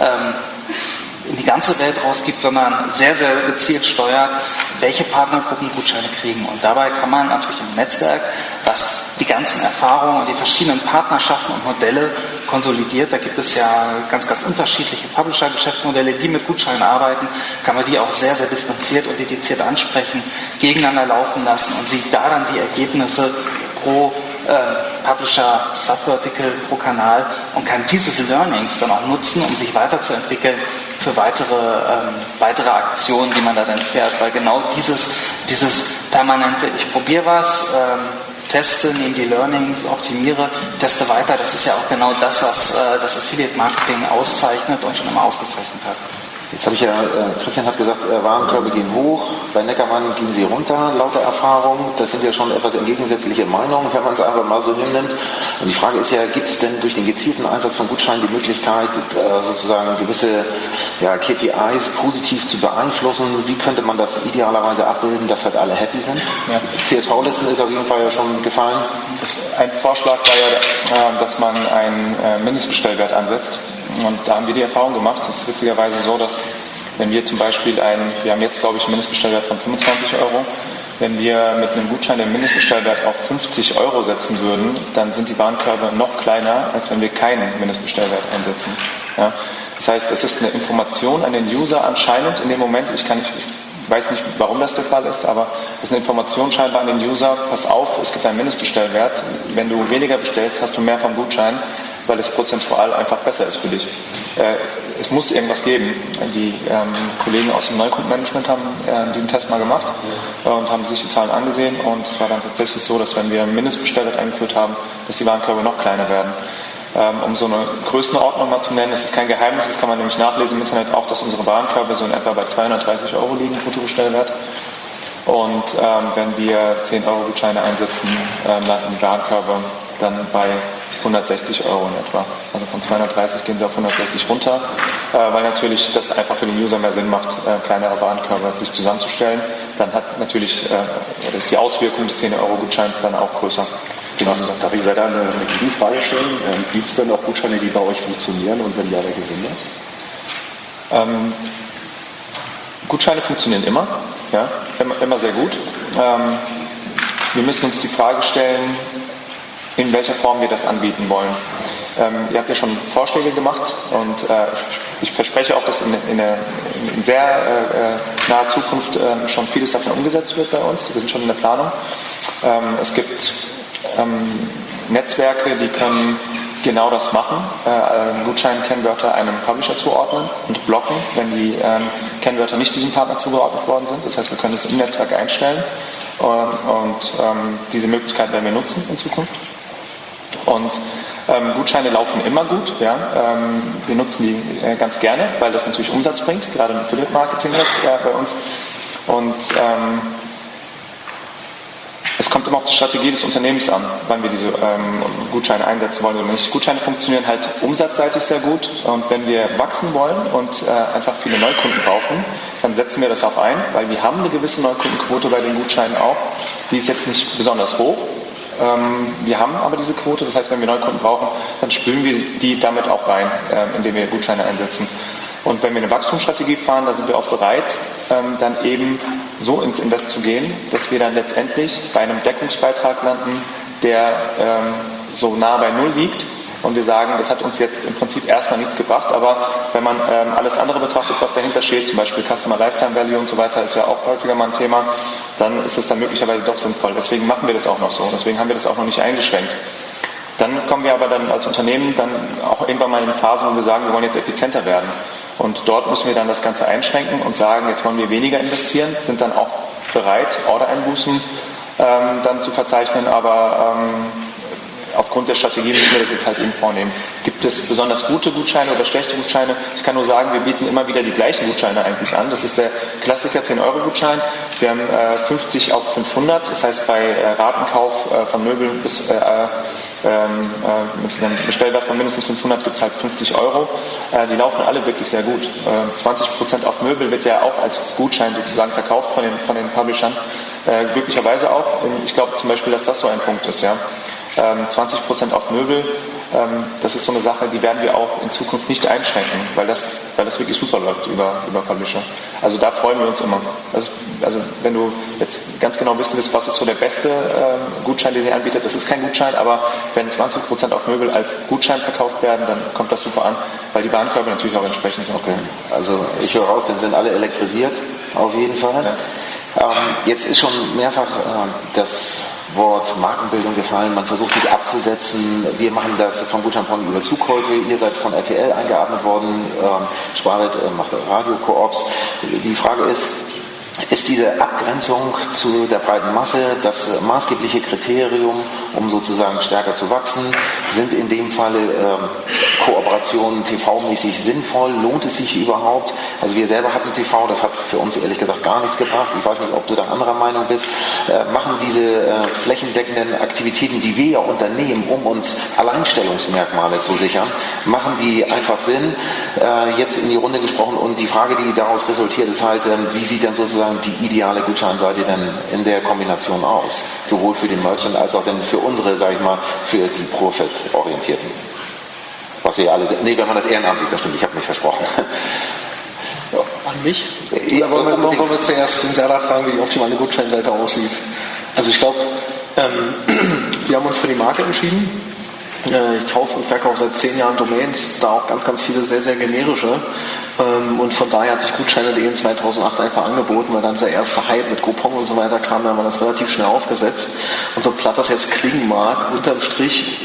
in die ganze Welt rausgibt, sondern sehr, sehr gezielt steuert, welche Partnergruppen Gutscheine kriegen. Und dabei kann man natürlich im Netzwerk, was die ganzen Erfahrungen und die verschiedenen Partnerschaften und Modelle konsolidiert, da gibt es ja ganz, ganz unterschiedliche Publisher-Geschäftsmodelle, die mit Gutscheinen arbeiten, kann man die auch sehr, sehr differenziert und dediziert ansprechen, gegeneinander laufen lassen und sieht da dann die Ergebnisse pro Publisher, Subvertical, pro Kanal und kann dieses Learnings dann auch nutzen, um sich weiterzuentwickeln für weitere Aktionen, die man da dann fährt, weil genau dieses permanente, ich probiere was, teste, nehme die Learnings, optimiere, teste weiter, das ist ja auch genau das, was das Affiliate-Marketing auszeichnet und schon immer ausgezeichnet hat. Jetzt habe ich ja, Christian hat gesagt, Warenkörbe gehen hoch, bei Neckermann gehen sie runter, laut der Erfahrung. Das sind ja schon etwas entgegensätzliche Meinungen, wenn man es einfach mal so hinnimmt. Und die Frage ist ja, gibt es denn durch den gezielten Einsatz von Gutscheinen die Möglichkeit, sozusagen gewisse KPIs positiv zu beeinflussen? Wie könnte man das idealerweise abbilden, dass halt alle happy sind? Ja. CSV-Listen ist auf jeden Fall ja schon gefallen. Ein Vorschlag war ja, dass man einen Mindestbestellwert ansetzt. Und da haben wir die Erfahrung gemacht, es ist witzigerweise so, dass wenn wir zum Beispiel wir haben jetzt glaube ich einen Mindestbestellwert von 25 €, wenn wir mit einem Gutschein den Mindestbestellwert auf 50 € setzen würden, dann sind die Warenkörbe noch kleiner, als wenn wir keinen Mindestbestellwert einsetzen. Ja? Das heißt, es ist eine Information an den User anscheinend in dem Moment, ich weiß nicht, warum das der Fall ist, aber es ist eine Information scheinbar an den User, pass auf, es gibt einen Mindestbestellwert, wenn du weniger bestellst, hast du mehr vom Gutschein, weil es prozentual einfach besser ist für dich. Es muss irgendwas geben. Die Kollegen aus dem Neukundenmanagement haben diesen Test mal gemacht und haben sich die Zahlen angesehen, und es war dann tatsächlich so, dass wenn wir einen Mindestbestellwert eingeführt haben, dass die Warenkörbe noch kleiner werden. Um so eine Größenordnung mal zu nennen, das ist kein Geheimnis, das kann man nämlich nachlesen im Internet auch, dass unsere Warenkörbe so in etwa bei 230 € liegen, Bruttobestellwert. Und wenn wir 10 € Gutscheine einsetzen, landen die Warenkörbe dann bei 160 € in etwa. Also von 230 gehen sie auf 160 runter, weil natürlich das einfach für den User mehr Sinn macht, kleinere Warenkörbe sich zusammenzustellen. Dann hat natürlich ist die Auswirkung des 10 € Gutscheins dann auch größer. Darf ich da eine Gegenfrage stellen? Gibt es denn auch Gutscheine, die bei euch funktionieren, und wenn ja, welche sind das? Gutscheine funktionieren immer, ja, immer sehr gut. Wir müssen uns die Frage stellen, in welcher Form wir das anbieten wollen. Ihr habt ja schon Vorschläge gemacht, und ich verspreche auch, dass in sehr naher Zukunft schon vieles davon umgesetzt wird bei uns. Wir sind schon in der Planung. Es gibt Netzwerke, die können genau das machen, Gutschein-Kennwörter einem Publisher zuordnen und blocken, wenn die Kennwörter nicht diesem Partner zugeordnet worden sind. Das heißt, wir können das im Netzwerk einstellen, und diese Möglichkeit werden wir nutzen in Zukunft. Und Gutscheine laufen immer gut. Ja? Wir nutzen die ganz gerne, weil das natürlich Umsatz bringt, gerade im Affiliate-Marketing jetzt bei uns. Und es kommt immer auf die Strategie des Unternehmens an, wann wir diese Gutscheine einsetzen wollen oder nicht. Gutscheine funktionieren halt umsatzseitig sehr gut, und wenn wir wachsen wollen und einfach viele Neukunden brauchen, dann setzen wir das auch ein, weil wir haben eine gewisse Neukundenquote bei den Gutscheinen auch. Die ist jetzt nicht besonders hoch. Wir haben aber diese Quote, das heißt, wenn wir Neukunden brauchen, dann spülen wir die damit auch rein, indem wir Gutscheine einsetzen. Und wenn wir eine Wachstumsstrategie fahren, da sind wir auch bereit, dann eben so ins Invest zu gehen, dass wir dann letztendlich bei einem Deckungsbeitrag landen, der so nah bei Null liegt. Und wir sagen, das hat uns jetzt im Prinzip erstmal nichts gebracht, aber wenn man alles andere betrachtet, was dahinter steht, zum Beispiel Customer Lifetime Value und so weiter, ist ja auch häufiger mal ein Thema, dann ist es dann möglicherweise doch sinnvoll. Deswegen machen wir das auch noch so. Deswegen haben wir das auch noch nicht eingeschränkt. Dann kommen wir aber dann als Unternehmen dann auch irgendwann mal in eine Phase, wo wir sagen, wir wollen jetzt effizienter werden. Und dort müssen wir dann das Ganze einschränken und sagen, jetzt wollen wir weniger investieren, sind dann auch bereit, Ordereinbußen dann zu verzeichnen, aber aufgrund der Strategie müssen wir das jetzt halt eben vornehmen. Gibt es besonders gute Gutscheine oder schlechte Gutscheine? Ich kann nur sagen, wir bieten immer wieder die gleichen Gutscheine eigentlich an. Das ist der Klassiker 10-€-Gutschein. Wir haben 50 auf 500, das heißt bei Ratenkauf von Möbeln bis mit einem Bestellwert von mindestens 500 gibt es halt 50 €. Die laufen alle wirklich sehr gut. 20% auf Möbel wird ja auch als Gutschein sozusagen verkauft von den Publishern. Glücklicherweise auch. Ich glaube zum Beispiel, dass das so ein Punkt ist. Ja. 20% auf Möbel, das ist so eine Sache, die werden wir auch in Zukunft nicht einschränken, weil das wirklich super läuft über Publisher. Also da freuen wir uns immer. Also wenn du jetzt ganz genau wissen willst, was ist so der beste Gutschein, den ihr anbietet, das ist kein Gutschein, aber wenn 20% auf Möbel als Gutschein verkauft werden, dann kommt das super an, weil die Warenkörbe natürlich auch entsprechend sind. Okay. Also ich höre raus, dann sind alle elektrisiert, auf jeden Fall. Ja. Jetzt ist schon mehrfach das Wort Markenbildung gefallen, man versucht sich abzusetzen, wir machen das von Gutscheinpoint über Zukäufe, ihr seid von RTL eingeatmet worden, Sparwelt macht Radio-Koops. Die Frage ist diese Abgrenzung zu der breiten Masse das maßgebliche Kriterium, um sozusagen stärker zu wachsen? Sind in dem Falle Kooperationen TV-mäßig sinnvoll? Lohnt es sich überhaupt? Also wir selber hatten TV, das hat für uns ehrlich gesagt gar nichts gebracht. Ich weiß nicht, ob du da anderer Meinung bist. Machen diese flächendeckenden Aktivitäten, die wir ja unternehmen, um uns Alleinstellungsmerkmale zu sichern, machen die einfach Sinn? Jetzt in die Runde gesprochen, und die Frage, die daraus resultiert, ist halt, wie sieht denn sozusagen die ideale Gutscheinseite denn in der Kombination aus? Sowohl für den Merchant als auch für unsere, sag ich mal, für die Profit-Orientierten. Was wir alle sind. Nee, wenn man das ehrenamtlich, das stimmt, ich habe mich versprochen. Ja, an mich? Ja, wollen wir zuerst den Sarah fragen, wie die optimale Gutscheinseite aussieht? Also ich glaube, wir haben uns für die Marke entschieden. Ich kaufe und verkaufe seit 10 Jahren Domains, da auch ganz viele sehr, sehr generische. Und von daher hat sich Gutscheine.de in 2008 einfach angeboten, weil dann dieser erste Hype mit Coupon und so weiter kam, dann war das relativ schnell aufgesetzt. Und so platt das jetzt klingen mag, unterm Strich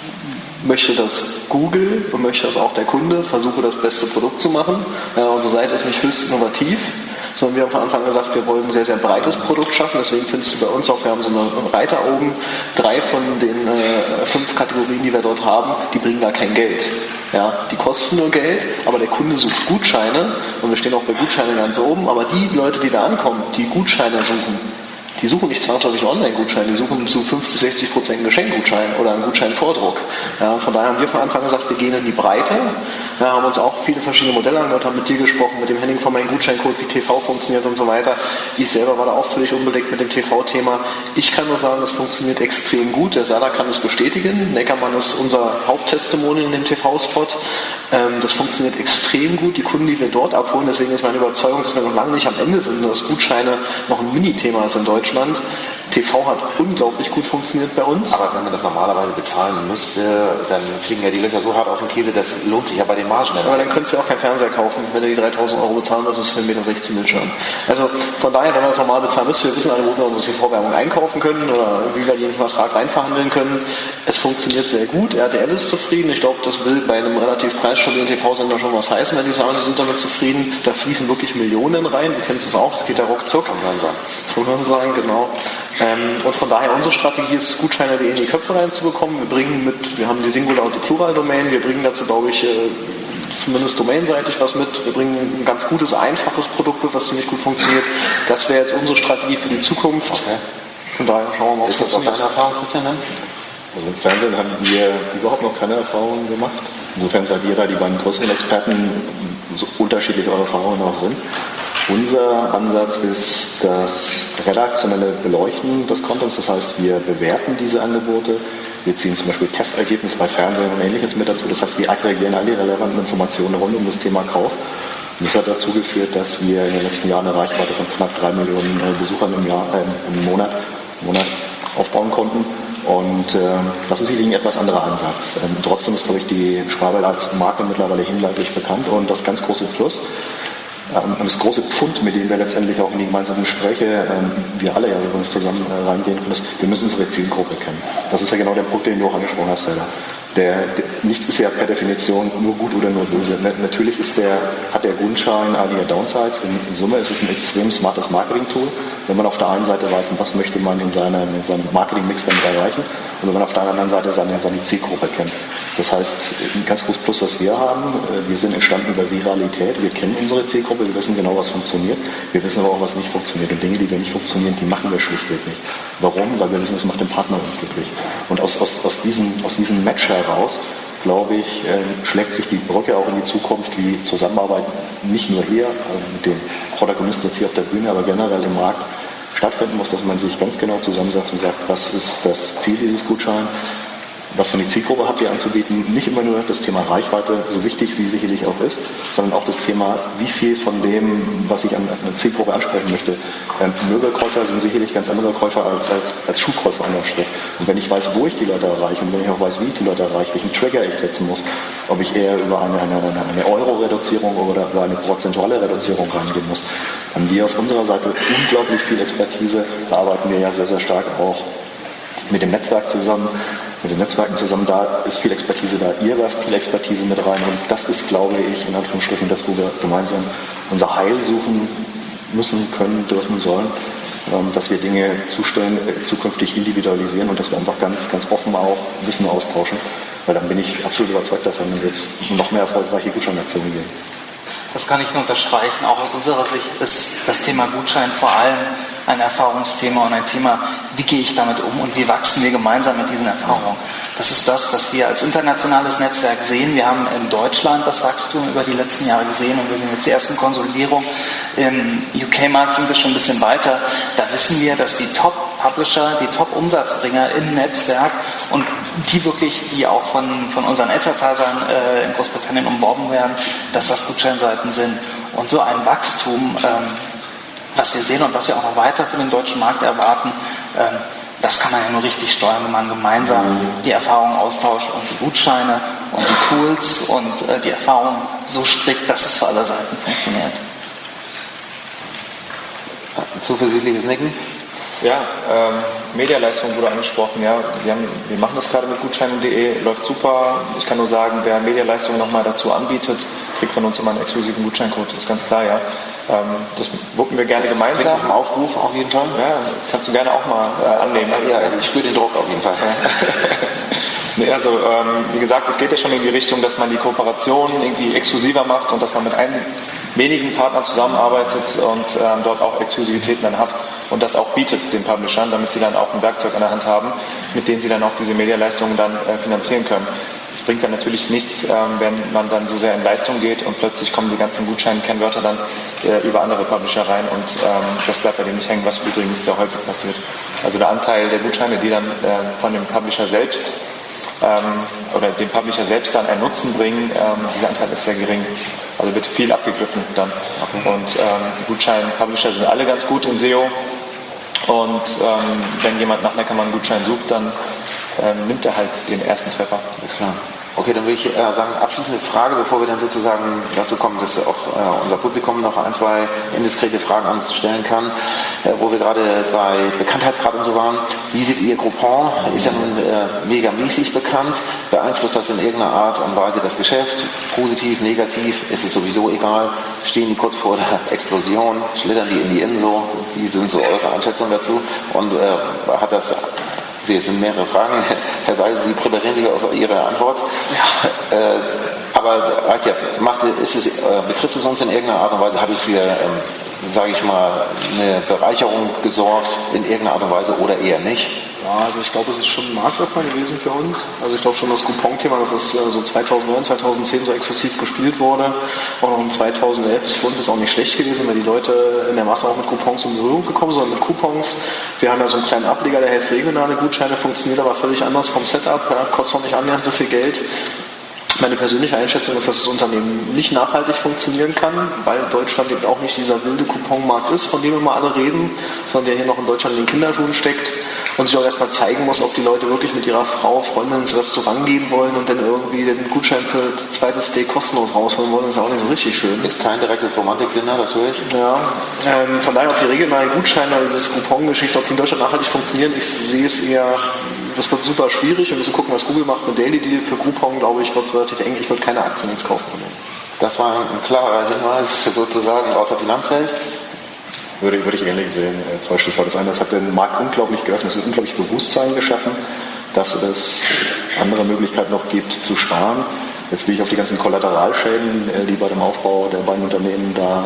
möchte das Google und möchte das auch der Kunde, versuche das beste Produkt zu machen. Ja, unsere Seite ist nicht höchst innovativ, sondern wir haben von Anfang an gesagt, wir wollen ein sehr, sehr breites Produkt schaffen. Deswegen findest du bei uns auch, wir haben so eine Reiter oben, 3 von den 5 Kategorien, die wir dort haben, die bringen da kein Geld. Ja, die kosten nur Geld, aber der Kunde sucht Gutscheine und wir stehen auch bei Gutscheinen ganz oben, aber die Leute, die da ankommen, die Gutscheine suchen, die suchen nicht zwangsläufig einen Online-Gutschein, die suchen zu 50-60% einen Geschenkgutschein oder einen Gutscheinvordruck. Ja, von daher haben wir von Anfang an gesagt, wir gehen in die Breite. Ja, haben uns auch viele verschiedene Modelle angehört, haben mit dir gesprochen, mit dem Henning von meinem Gutscheincode, wie TV funktioniert und so weiter. Ich selber war da auch völlig unbedeckt mit dem TV-Thema. Ich kann nur sagen, das funktioniert extrem gut. Der Sala kann es bestätigen. Neckermann ist unser Haupttestimonial in dem TV-Spot. Das funktioniert extrem gut. Die Kunden, die wir dort abholen, deswegen ist meine Überzeugung, dass wir noch lange nicht am Ende sind, dass Gutscheine noch ein Mini-Thema ist in Deutschland. TV hat unglaublich gut funktioniert bei uns. Aber wenn man das normalerweise bezahlen müsste, dann fliegen ja die Löcher so hart aus dem Käse, das lohnt sich ja bei den Margen. Aber dann könntest du ja auch keinen Fernseher kaufen, wenn du die 3.000 € bezahlen würdest für 1,60 Meter Bildschirm. Also von daher, wenn man das normal bezahlen müsste, wir wissen alle, wo wir unsere TV-Werbung einkaufen können oder wie wir den Vertrag reinverhandeln können. Es funktioniert sehr gut. RTL ist zufrieden. Ich glaube, das will bei einem relativ preisstabilen TV-Sender schon was heißen, wenn die sagen, sie sind damit zufrieden. Da fließen wirklich Millionen rein. Du kennst es auch, das geht ja ruckzuck. Kann man sagen, genau. Und von daher unsere Strategie ist es, Gutscheine.de in die Köpfe reinzubekommen. Wir haben die Singular- und die Plural-Domain. Wir bringen dazu, glaube ich, zumindest domainseitig was mit. Wir bringen ein ganz gutes, einfaches Produkt mit, was ziemlich gut funktioniert. Das wäre jetzt unsere Strategie für die Zukunft. Okay. Von daher schauen wir mal, ist das auch deine Erfahrung, Christian? Also im Fernsehen haben wir überhaupt noch keine Erfahrungen gemacht. Insofern seid ihr da die beiden größeren Experten, so unterschiedlich eure Erfahrungen auch sind. Unser Ansatz ist das redaktionelle Beleuchten des Contents, das heißt, wir bewerten diese Angebote, wir ziehen zum Beispiel Testergebnisse bei Fernsehen und Ähnliches mit dazu, das heißt, wir aggregieren all die relevanten Informationen rund um das Thema Kauf. Und das hat dazu geführt, dass wir in den letzten Jahren eine Reichweite von knapp 3 Millionen Besuchern im Monat aufbauen konnten. Und das ist sicherlich ein etwas anderer Ansatz. Trotzdem ist, glaube ich, die Sparwelt als Marke mittlerweile hinlänglich bekannt und das ganz große Plus. Und das große Pfund, mit dem wir letztendlich auch in die gemeinsamen Gespräche, wir alle ja übrigens zusammen reingehen können, ist, wir müssen unsere Zielgruppe kennen. Das ist ja genau der Punkt, den du auch angesprochen hast, Stella. Nichts ist ja per Definition nur gut oder nur böse. Natürlich hat der Gutschein einige Downsides. In Summe ist es ein extrem smartes Marketing-Tool. Wenn man auf der einen Seite weiß, was möchte man in seinem Marketing-Mix damit erreichen, und wenn man auf der anderen Seite seine Zielgruppe kennt. Das heißt, ein ganz großes Plus, was wir haben, wir sind entstanden über Viralität. Wir kennen unsere Zielgruppe, wir wissen genau, was funktioniert. Wir wissen aber auch, was nicht funktioniert. Und Dinge, die wir nicht funktionieren, die machen wir schlichtweg nicht. Warum? Weil wir wissen, das macht den Partner uns glücklich. Und aus diesem Match heraus, glaube ich, schlägt sich die Brücke auch in die Zukunft, wie Zusammenarbeit nicht nur hier mit den Protagonisten jetzt hier auf der Bühne, aber generell im Markt stattfinden muss, dass man sich ganz genau zusammensetzt und sagt, was ist das Ziel dieses Gutscheins, was für eine Zielgruppe habt ihr anzubieten, nicht immer nur das Thema Reichweite, so wichtig sie sicherlich auch ist, sondern auch das Thema, wie viel von dem, was ich an eine Zielgruppe ansprechen möchte. Möbelkäufer sind sicherlich ganz andere Käufer als Schuhkäufer an der Stelle. Und wenn ich weiß, wo ich die Leute erreiche und wenn ich auch weiß, wie ich die Leute erreiche, welchen Trigger ich setzen muss, ob ich eher über eine Euro-Reduzierung oder über eine prozentuale Reduzierung reingehen muss, haben wir auf unserer Seite unglaublich viel Expertise. Da arbeiten wir ja sehr, sehr stark auch mit dem Netzwerk zusammen, mit den Netzwerken zusammen, da ist viel Expertise da. Ihr werft viel Expertise mit rein und das ist, glaube ich, in Anführungsstrichen das, wo wir gemeinsam unser Heil suchen müssen, können, dürfen, sollen, dass wir Dinge zukünftig individualisieren und dass wir einfach ganz, ganz offen auch Wissen austauschen, weil dann bin ich absolut überzeugt davon, dass wir jetzt noch mehr erfolgreiche Gutscheinaktionen gehen. Das kann ich nur unterstreichen. Auch aus unserer Sicht ist das Thema Gutschein vor allem ein Erfahrungsthema und ein Thema, wie gehe ich damit um und wie wachsen wir gemeinsam mit diesen Erfahrungen. Das ist das, was wir als internationales Netzwerk sehen. Wir haben in Deutschland das Wachstum über die letzten Jahre gesehen und wir sehen jetzt die ersten Konsolidierung. Im UK-Markt sind wir schon ein bisschen weiter. Da wissen wir, dass die Top-Publisher, die Top-Umsatzbringer im Netzwerk und die auch von unseren Advertisern in Großbritannien umworben werden, dass das Gutscheinseiten sind. Und so ein Wachstum, was wir sehen und was wir auch noch weiter für den deutschen Markt erwarten, Das kann man ja nur richtig steuern, wenn man gemeinsam die Erfahrungen austauscht und die Gutscheine und die Tools und die Erfahrungen so strickt, dass es für alle Seiten funktioniert. Zuversichtliches Nicken? Ja, Medialeistung wurde angesprochen. Ja, wir machen das gerade mit Gutscheine.de, läuft super. Ich kann nur sagen, wer Medialeistung nochmal dazu anbietet, kriegt von uns immer einen exklusiven Gutscheincode. Das ist ganz klar, ja. Das wuppen wir gerne gemeinsam. Auf dem Aufruf auf jeden Fall. Ja, kannst du gerne auch mal annehmen. Ja, ich spüre den Druck auf jeden Fall. Nee, also wie gesagt, es geht ja schon in die Richtung, dass man die Kooperation irgendwie exklusiver macht und dass man mit wenigen Partnern zusammenarbeitet und dort auch Exklusivitäten dann hat und das auch bietet den Publishern, damit sie dann auch ein Werkzeug an der Hand haben, mit dem sie dann auch diese Medialeistungen dann finanzieren können. Es bringt dann natürlich nichts, wenn man dann so sehr in Leistung geht und plötzlich kommen die ganzen Gutschein-Kennwörter dann über andere Publisher rein und das bleibt bei dem nicht hängen, was übrigens sehr häufig passiert. Also der Anteil der Gutscheine, die dann von dem Publisher selbst oder dem Publisher selbst dann einen Nutzen bringen, dieser Anteil ist sehr gering. Also wird viel abgegriffen dann. Und die Gutschein-Publisher sind alle ganz gut in SEO und wenn jemand nach Neckermann-Gutschein sucht, dann nimmt er halt den ersten Treffer. Ist klar. Okay, dann würde ich sagen, abschließende Frage, bevor wir dann sozusagen dazu kommen, dass auch unser Publikum noch ein, zwei indiskrete Fragen an uns stellen kann, wo wir gerade bei Bekanntheitsgrad und so waren. Wie seht ihr Groupon? Ist ja nun megamäßig bekannt. Beeinflusst das in irgendeiner Art und Weise das Geschäft? Positiv, negativ? Ist es sowieso egal? Stehen die kurz vor der Explosion? Schlittern die in die Inso? Wie sind so eure Einschätzungen dazu? Und hat das... Es sind mehrere Fragen. Herr Seidel, Sie präparieren sich auf Ihre Antwort. Ja. Aber reicht ja. Betrifft es uns in irgendeiner Art und Weise? Hat es für, sage ich mal, eine Bereicherung gesorgt in irgendeiner Art und Weise oder eher nicht? Ja, also ich glaube, es ist schon ein Marktöffner gewesen für uns. Also ich glaube schon das Coupon-Thema, dass es so 2009, 2010 so exzessiv gespielt wurde. Auch noch in 2011 ist für uns jetzt auch nicht schlecht gewesen, weil die Leute in der Masse auch mit Coupons in Berührung gekommen sind, sondern mit Coupons. Wir haben ja so einen kleinen Ableger, der heißt regionale Gutscheine, funktioniert aber völlig anders vom Setup, ja, kostet auch nicht annähernd so viel Geld. Meine persönliche Einschätzung ist, dass das Unternehmen nicht nachhaltig funktionieren kann, weil Deutschland eben auch nicht dieser wilde Couponmarkt ist, von dem immer alle reden, sondern der hier noch in Deutschland in den Kinderschuhen steckt und sich auch erstmal zeigen muss, ob die Leute wirklich mit ihrer Frau, Freundin ins Restaurant gehen wollen und dann irgendwie den Gutschein für das zweite Steak kostenlos rausholen wollen, ist auch nicht so richtig schön. Ist kein direktes Romantik-Dinner, das höre ich. Ja, von daher, ob die regionalen Gutscheine, diese Coupon-Geschichte, ob die in Deutschland nachhaltig funktionieren, ich sehe es eher... Das wird super schwierig. Wir müssen gucken, was Google macht mit Daily Deal. Für Groupon, glaube ich, wird es relativ eng. Ich würde keine Aktien ins Kaufen nehmen. Das war ein klarer Hinweis sozusagen aus der Finanzwelt. Würde ich ähnlich sehen. Zwei Stichworte. Das eine, das hat den Markt unglaublich geöffnet. Es ist unglaublich Bewusstsein geschaffen, dass es andere Möglichkeiten noch gibt zu sparen. Jetzt will ich auf die ganzen Kollateralschäden, die bei dem Aufbau der beiden Unternehmen da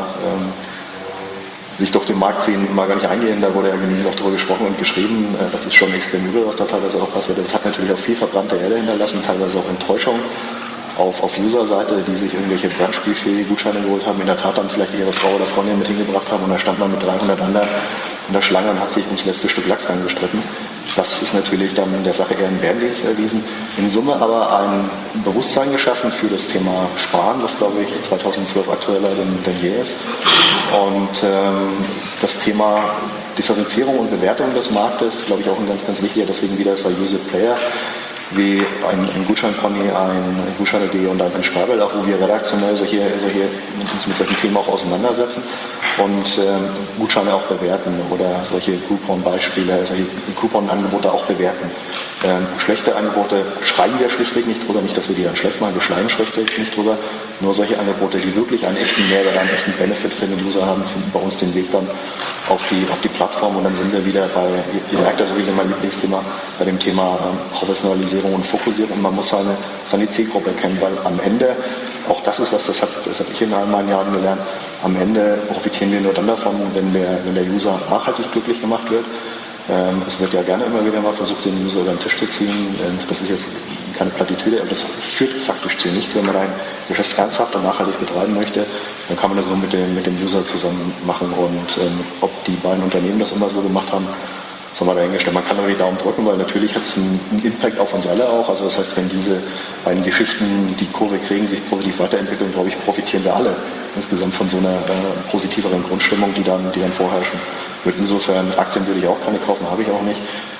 sich durch den Markt ziehen, mal gar nicht eingehen. Da wurde ja genügend auch darüber gesprochen und geschrieben. Das ist schon extrem übel, was da teilweise auch passiert. Das hat natürlich auch viel verbrannte Erde hinterlassen, teilweise auch Enttäuschung auf User-Seite, die sich irgendwelche Brandspielfähige Gutscheine geholt haben, in der Tat dann vielleicht ihre Frau oder Freundin mit hingebracht haben und da stand man mit 300 anderen in der Schlange und hat sich ums letzte Stück Lachs dann gestritten. Das ist natürlich dann der Sache eher ein Bärendienst erwiesen. In Summe aber ein Bewusstsein geschaffen für das Thema Sparen, das glaube ich 2012 aktueller denn je ist. Und das Thema Differenzierung und Bewertung des Marktes, glaube ich, auch ein ganz, ganz wichtiger, deswegen wieder seriöse Player, wie ein Gutscheinpony, ein Gutscheine.de und ein Spargel, auch wo wir redaktionell uns mit solchen Themen auch auseinandersetzen und Gutscheine auch bewerten oder solche Coupon-Beispiele, solche Coupon-Angebote auch bewerten. Schlechte Angebote schreiben wir schlichtweg nicht drüber, nicht, dass wir die dann schlecht machen, wir schreiben schlichtweg nicht drüber, nur solche Angebote, die wirklich einen echten Mehrwert, einen echten Benefit für den User haben, finden bei uns den Weg dann auf die Plattform und dann sind wir wieder bei, ihr merkt das sowieso mein Lieblingsthema, bei dem Thema Professionalisierung und Fokussierung und man muss seine Zielgruppe kennen, weil am Ende, auch das ist was, das habe ich in all meinen Jahren gelernt, am Ende profitieren wir nur dann davon, wenn der User nachhaltig glücklich gemacht wird. Es wird ja gerne immer wieder mal versucht, den User über den Tisch zu ziehen. Das ist jetzt keine Plattitüde, aber das führt faktisch zu nichts. Wenn man ein Geschäft ernsthaft und nachhaltig betreiben möchte, dann kann man das so mit dem User zusammen machen. Und ob die beiden Unternehmen das immer so gemacht haben, soll man dahingestellt. Man kann nur die Daumen drücken, weil natürlich hat es einen Impact auf uns alle auch. Also das heißt, wenn diese beiden Geschichten die Kurve kriegen, sich positiv weiterentwickeln, glaube ich, profitieren wir alle insgesamt von so einer positiveren Grundstimmung, die dann vorherrschen. Insofern, Aktien würde ich auch keine kaufen, habe ich auch nicht.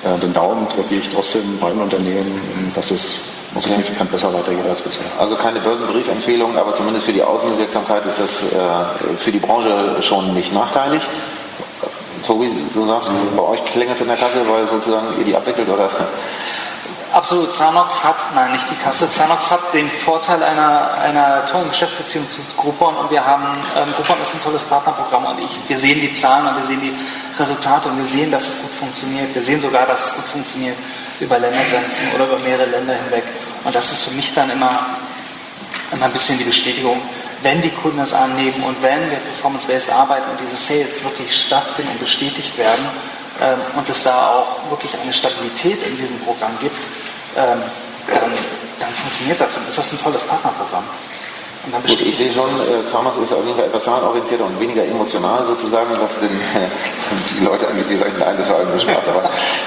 Den Daumen drücke ich trotzdem beiden Unternehmen, dass es signifikant besser weitergeht als bisher. Also keine Börsenbriefempfehlung, aber zumindest für die Außenwirksamkeit ist das für die Branche schon nicht nachteilig. Tobi, du sagst, bei euch klingelt es in der Kasse, weil sozusagen ihr die abwickelt, oder? Absolut. Zanox hat den Vorteil einer tollen Geschäftsbeziehung zu Groupon, und wir haben, Groupon ist ein tolles Partnerprogramm, und wir sehen die Zahlen und wir sehen die Resultate und wir sehen, dass es gut funktioniert. Wir sehen sogar, dass es gut funktioniert über Ländergrenzen oder über mehrere Länder hinweg, und das ist für mich dann immer ein bisschen die Bestätigung, wenn die Kunden das annehmen und wenn wir performance-based arbeiten und diese Sales wirklich stattfinden und bestätigt werden, und es da auch wirklich eine Stabilität in diesem Programm gibt, dann funktioniert das. Und ist das ein tolles Partnerprogramm. Und dann Gut, ich sehe schon, Zahnos ist auf jeden Fall etwas zahlenorientierter und weniger emotional sozusagen, was die Leute angeht, die sagen, nein, das war irgendwie Spaß. Aber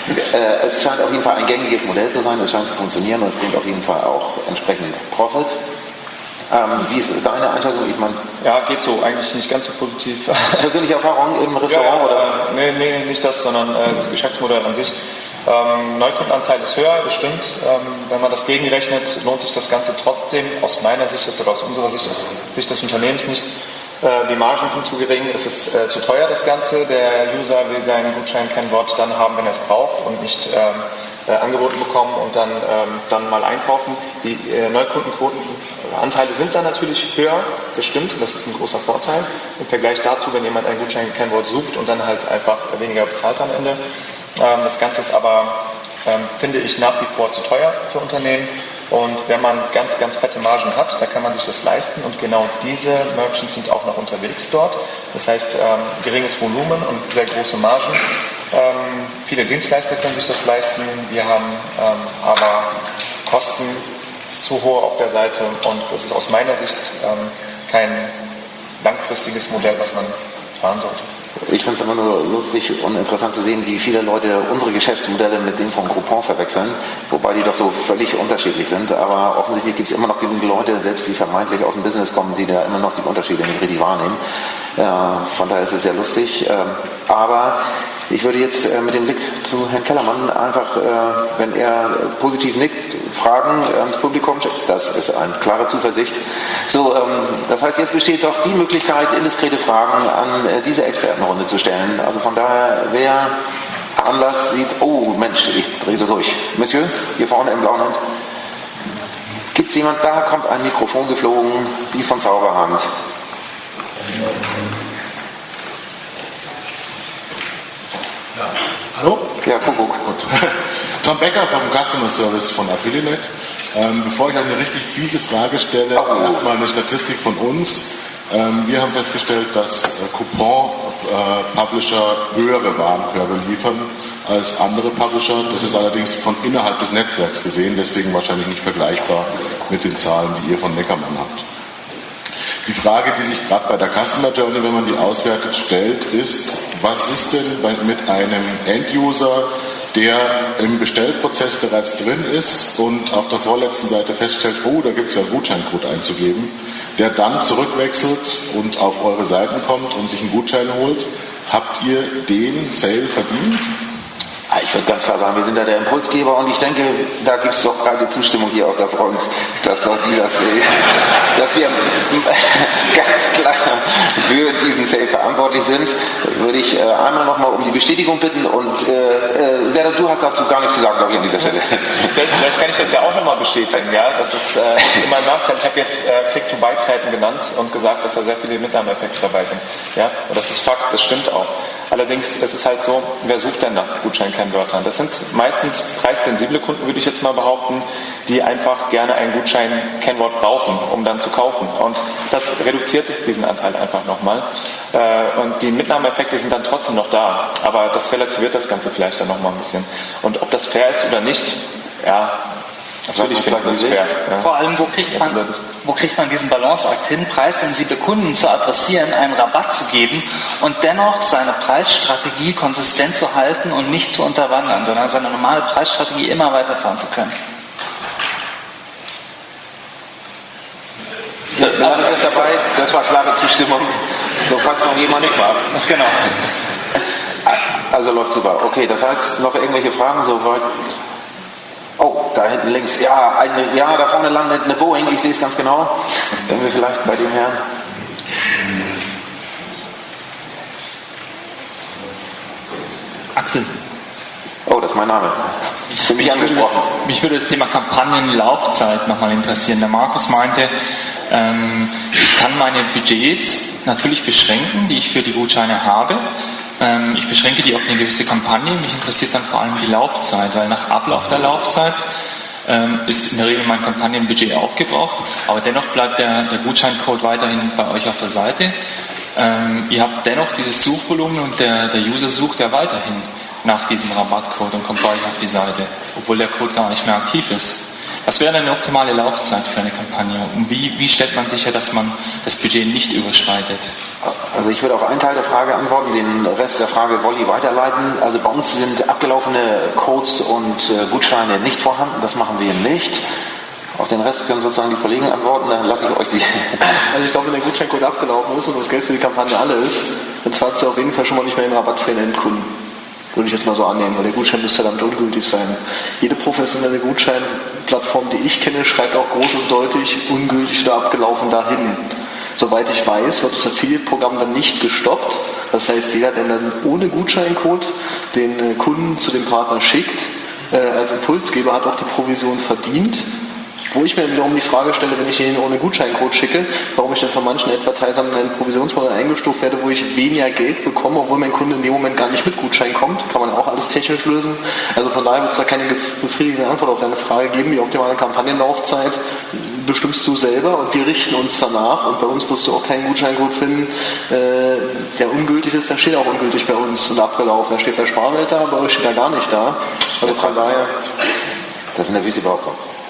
es scheint auf jeden Fall ein gängiges Modell zu sein, es scheint zu funktionieren und es bringt auf jeden Fall auch entsprechend Profit. Wie ist deine Einschätzung? Ich meine, ja, geht so, eigentlich nicht ganz so positiv. Persönliche Erfahrung im Restaurant? Ja, oder? Nee, nicht das, sondern das Geschäftsmodell an sich. Neukundenanteil ist höher, bestimmt. Wenn man das gegenrechnet, lohnt sich das Ganze trotzdem aus meiner Sicht jetzt oder aus unserer Sicht, aus Sicht des Unternehmens nicht. Die Margen sind zu gering, es ist zu teuer das Ganze. Der User will seinen Gutscheinkennwort dann haben, wenn er es braucht und nicht angeboten bekommen und dann mal einkaufen. Die Neukundenquotenanteile sind dann natürlich höher, das stimmt, das ist ein großer Vorteil. Im Vergleich dazu, wenn jemand ein Gutscheinkennwort sucht und dann halt einfach weniger bezahlt am Ende. Das Ganze ist aber, finde ich, nach wie vor zu teuer für Unternehmen. Und wenn man ganz, ganz fette Margen hat, da kann man sich das leisten, und genau diese Merchants sind auch noch unterwegs dort. Das heißt, geringes Volumen und sehr große Margen. Viele Dienstleister können sich das leisten, wir haben aber Kosten zu hohe auf der Seite, und das ist aus meiner Sicht kein langfristiges Modell, was man fahren sollte. Ich finde es immer nur lustig und interessant zu sehen, wie viele Leute unsere Geschäftsmodelle mit denen von Groupon verwechseln, wobei die doch so völlig unterschiedlich sind. Aber offensichtlich gibt es immer noch genug Leute, selbst die vermeintlich aus dem Business kommen, die da immer noch die Unterschiede nicht richtig wahrnehmen. Von daher ist es sehr lustig. Aber ich würde jetzt mit dem Blick zu Herrn Kellermann einfach, wenn er positiv nickt, Fragen ans Publikum. Das ist eine klare Zuversicht. So, das heißt, jetzt besteht doch die Möglichkeit, indiskrete Fragen an diese Expertenrunde zu stellen. Also von daher, wer Anlass sieht, oh Mensch, ich drehe so durch. Monsieur, hier vorne im blauen Hemd. Gibt es jemand, da kommt ein Mikrofon geflogen, wie von Zauberhand. Hallo? Ja, Kuckuck. Gut. Tom Becker vom Customer Service von Affiliate. Bevor ich eine richtig fiese Frage stelle, erstmal eine Statistik von uns. Wir haben festgestellt, dass Coupon-Publisher höhere Warenkörbe liefern als andere Publisher. Das ist allerdings von innerhalb des Netzwerks gesehen, deswegen wahrscheinlich nicht vergleichbar mit den Zahlen, die ihr von Neckermann habt. Die Frage, die sich gerade bei der Customer Journey, wenn man die auswertet, stellt, ist, was ist denn mit einem End-User, der im Bestellprozess bereits drin ist und auf der vorletzten Seite feststellt, oh, da gibt es ja einen Gutscheincode einzugeben, der dann zurückwechselt und auf eure Seiten kommt und sich einen Gutschein holt. Habt ihr den Sale verdient? Ich würde ganz klar sagen, wir sind da der Impulsgeber, und ich denke, da gibt es doch breite Zustimmung hier auf der Front, dass wir ganz klar für diesen Sale verantwortlich sind. Würde ich einmal nochmal um die Bestätigung bitten, und Serdar, du hast dazu gar nichts zu sagen, glaube ich, an dieser Stelle. Vielleicht kann ich das ja auch nochmal bestätigen, ja. Das ist immer ein Nachteil. Ich habe jetzt Click-to-Buy-Zeiten genannt und gesagt, dass da sehr viele Mitnahmeeffekte dabei sind. Ja? Und das ist Fakt, das stimmt auch. Allerdings ist es halt so, wer sucht denn nach Gutscheinkennwörtern? Das sind meistens preissensible Kunden, würde ich jetzt mal behaupten, die einfach gerne ein Gutscheinkennwort brauchen, um dann zu kaufen. Und das reduziert diesen Anteil einfach nochmal. Und die Mitnahmeeffekte sind dann trotzdem noch da. Aber das relativiert das Ganze vielleicht dann nochmal ein bisschen. Und ob das fair ist oder nicht, ja, natürlich finde ich das fair. Ja. Vor allem, wo kriegt man diesen Balanceakt hin, preissensible Kunden zu adressieren, einen Rabatt zu geben und dennoch seine Preisstrategie konsistent zu halten und nicht zu unterwandern, sondern seine normale Preisstrategie immer weiterfahren zu können. Belanger ist dabei, das war klare Zustimmung. So, falls noch jemand nicht war. Genau. Also läuft super. Okay, das heißt, noch irgendwelche Fragen soweit? Oh, da hinten links. Ja, da vorne landet eine Boeing, ich sehe es ganz genau. Wenn wir vielleicht bei dem Herrn. Axel. Oh, das ist mein Name. Für mich angesprochen. Mich würde das Thema Kampagnenlaufzeit nochmal interessieren. Der Markus meinte, ich kann meine Budgets natürlich beschränken, die ich für die Gutscheine habe. Ich beschränke die auf eine gewisse Kampagne. Mich interessiert dann vor allem die Laufzeit, weil nach Ablauf der Laufzeit ist in der Regel mein Kampagnenbudget aufgebraucht, aber dennoch bleibt der Gutscheincode weiterhin bei euch auf der Seite. Ihr habt dennoch dieses Suchvolumen und der User sucht ja weiterhin nach diesem Rabattcode und kommt bei euch auf die Seite, obwohl der Code gar nicht mehr aktiv ist. Was wäre denn eine optimale Laufzeit für eine Kampagne? Und wie stellt man sicher, dass man das Budget nicht überschreitet? Also ich würde auf einen Teil der Frage antworten, den Rest der Frage Wolli weiterleiten. Also bei uns sind abgelaufene Codes und Gutscheine nicht vorhanden, das machen wir nicht. Auf den Rest können sozusagen die Kollegen antworten, dann lasse ich euch die... Also ich glaube, wenn der Gutscheincode abgelaufen ist und das Geld für die Kampagne alle ist, dann zahlst du auf jeden Fall schon mal nicht mehr den Rabatt für den Endkunden. Würde ich jetzt mal so annehmen, weil der Gutschein müsste dann ungültig sein. Jede professionelle Gutscheinplattform, die ich kenne, schreibt auch groß und deutlich ungültig oder abgelaufen dahin. Soweit ich weiß, wird das Affiliate-Programm dann nicht gestoppt. Das heißt, jeder, der dann ohne Gutscheincode den Kunden zu dem Partner schickt, als Impulsgeber hat auch die Provision verdient. Wo ich mir wiederum die Frage stelle, wenn ich den ohne Gutscheincode schicke, warum ich dann von manchen Advertisern in ein Provisionsmodell eingestuft werde, wo ich weniger Geld bekomme, obwohl mein Kunde in dem Moment gar nicht mit Gutschein kommt. Kann man auch alles technisch lösen. Also von daher wird es da keine befriedigende Antwort auf deine Frage geben. Die optimale Kampagnenlaufzeit bestimmst du selber und wir richten uns danach. Und bei uns wirst du auch keinen Gutscheincode finden, der ungültig ist. Der steht auch ungültig bei uns und abgelaufen. Der steht bei Sparwelt da, bei euch steht er gar nicht da. Also von daher... Das ist eine Wiese Behauptung.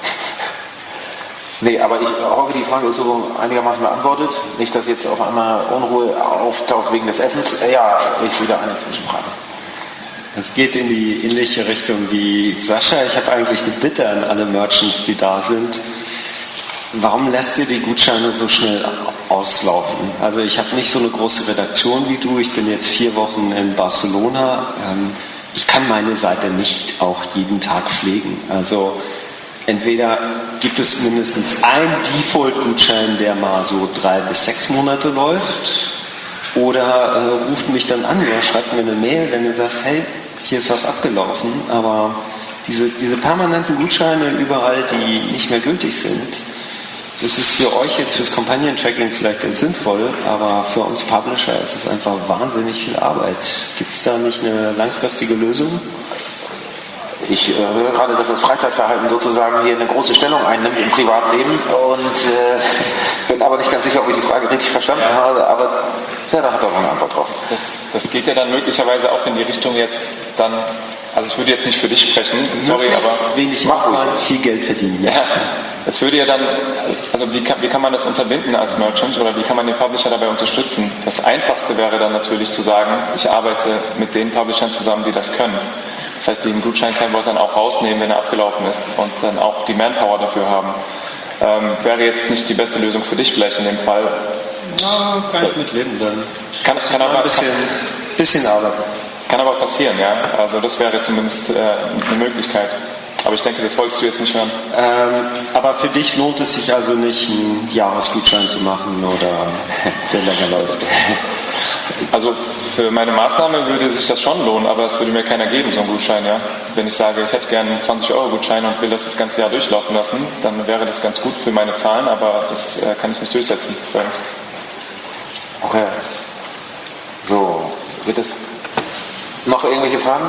Nee, aber ich hoffe, die Frage ist so einigermaßen beantwortet. Nicht, dass jetzt auf einmal Unruhe auftaucht wegen des Essens. Ja, ich sehe da eine Zwischenfrage. Es geht in die ähnliche Richtung wie Sascha. Ich habe eigentlich eine Bitte an alle Merchants, die da sind. Warum lässt ihr die Gutscheine so schnell auslaufen? Also ich habe nicht so eine große Redaktion wie du. Ich bin jetzt 4 Wochen in Barcelona. Ich kann meine Seite nicht auch jeden Tag pflegen. Also entweder gibt es mindestens einen Default-Gutschein, der mal so 3 bis 6 Monate läuft, oder ruft mich dann an oder schreibt mir eine Mail, wenn du sagst, hey, hier ist was abgelaufen, aber diese permanenten Gutscheine überall, die nicht mehr gültig sind, das ist für euch jetzt fürs Companion-Tracking vielleicht ganz sinnvoll, aber für uns Publisher ist es einfach wahnsinnig viel Arbeit. Gibt es da nicht eine langfristige Lösung? Ich höre gerade, dass das Freizeitverhalten sozusagen hier eine große Stellung einnimmt im Privatleben und bin aber nicht ganz sicher, ob ich die Frage richtig verstanden habe, aber Sarah hat da noch eine Antwort drauf. Das geht ja dann möglicherweise auch in die Richtung jetzt dann, also ich würde jetzt nicht für dich sprechen, sorry, aber wenig machen, viel Geld verdienen. Ja, es würde ja dann, also wie kann man das unterbinden als Merchant oder wie kann man den Publisher dabei unterstützen? Das Einfachste wäre dann natürlich zu sagen, ich arbeite mit den Publishern zusammen, die das können. Das heißt, den Gutscheincode dann auch rausnehmen, wenn er abgelaufen ist und dann auch die Manpower dafür haben. Wäre jetzt nicht die beste Lösung für dich vielleicht in dem Fall. Na, kann ich mitleben dann. Kann aber ein bisschen arbeiten. Kann aber passieren, ja. Also das wäre zumindest eine Möglichkeit. Aber ich denke, das wolltest du jetzt nicht hören. Aber für dich lohnt es sich also nicht, einen Jahresgutschein zu machen oder der länger läuft? Also für meine Maßnahme würde sich das schon lohnen, aber es würde mir keiner geben, so einen Gutschein, ja. Wenn ich sage, ich hätte gerne einen 20-Euro-Gutschein und will das ganze Jahr durchlaufen lassen, dann wäre das ganz gut für meine Zahlen, aber das kann ich nicht durchsetzen bei uns. Okay. So, wird es noch irgendwelche Fragen?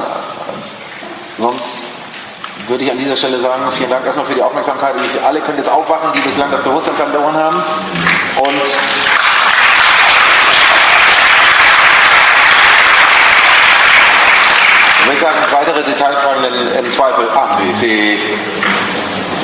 Sonst würde ich an dieser Stelle sagen, vielen Dank erstmal für die Aufmerksamkeit. Alle können jetzt aufwachen, die bislang das Bewusstsein verloren haben. Und ich würde sagen, weitere Detailfragen im Zweifel an Buffet.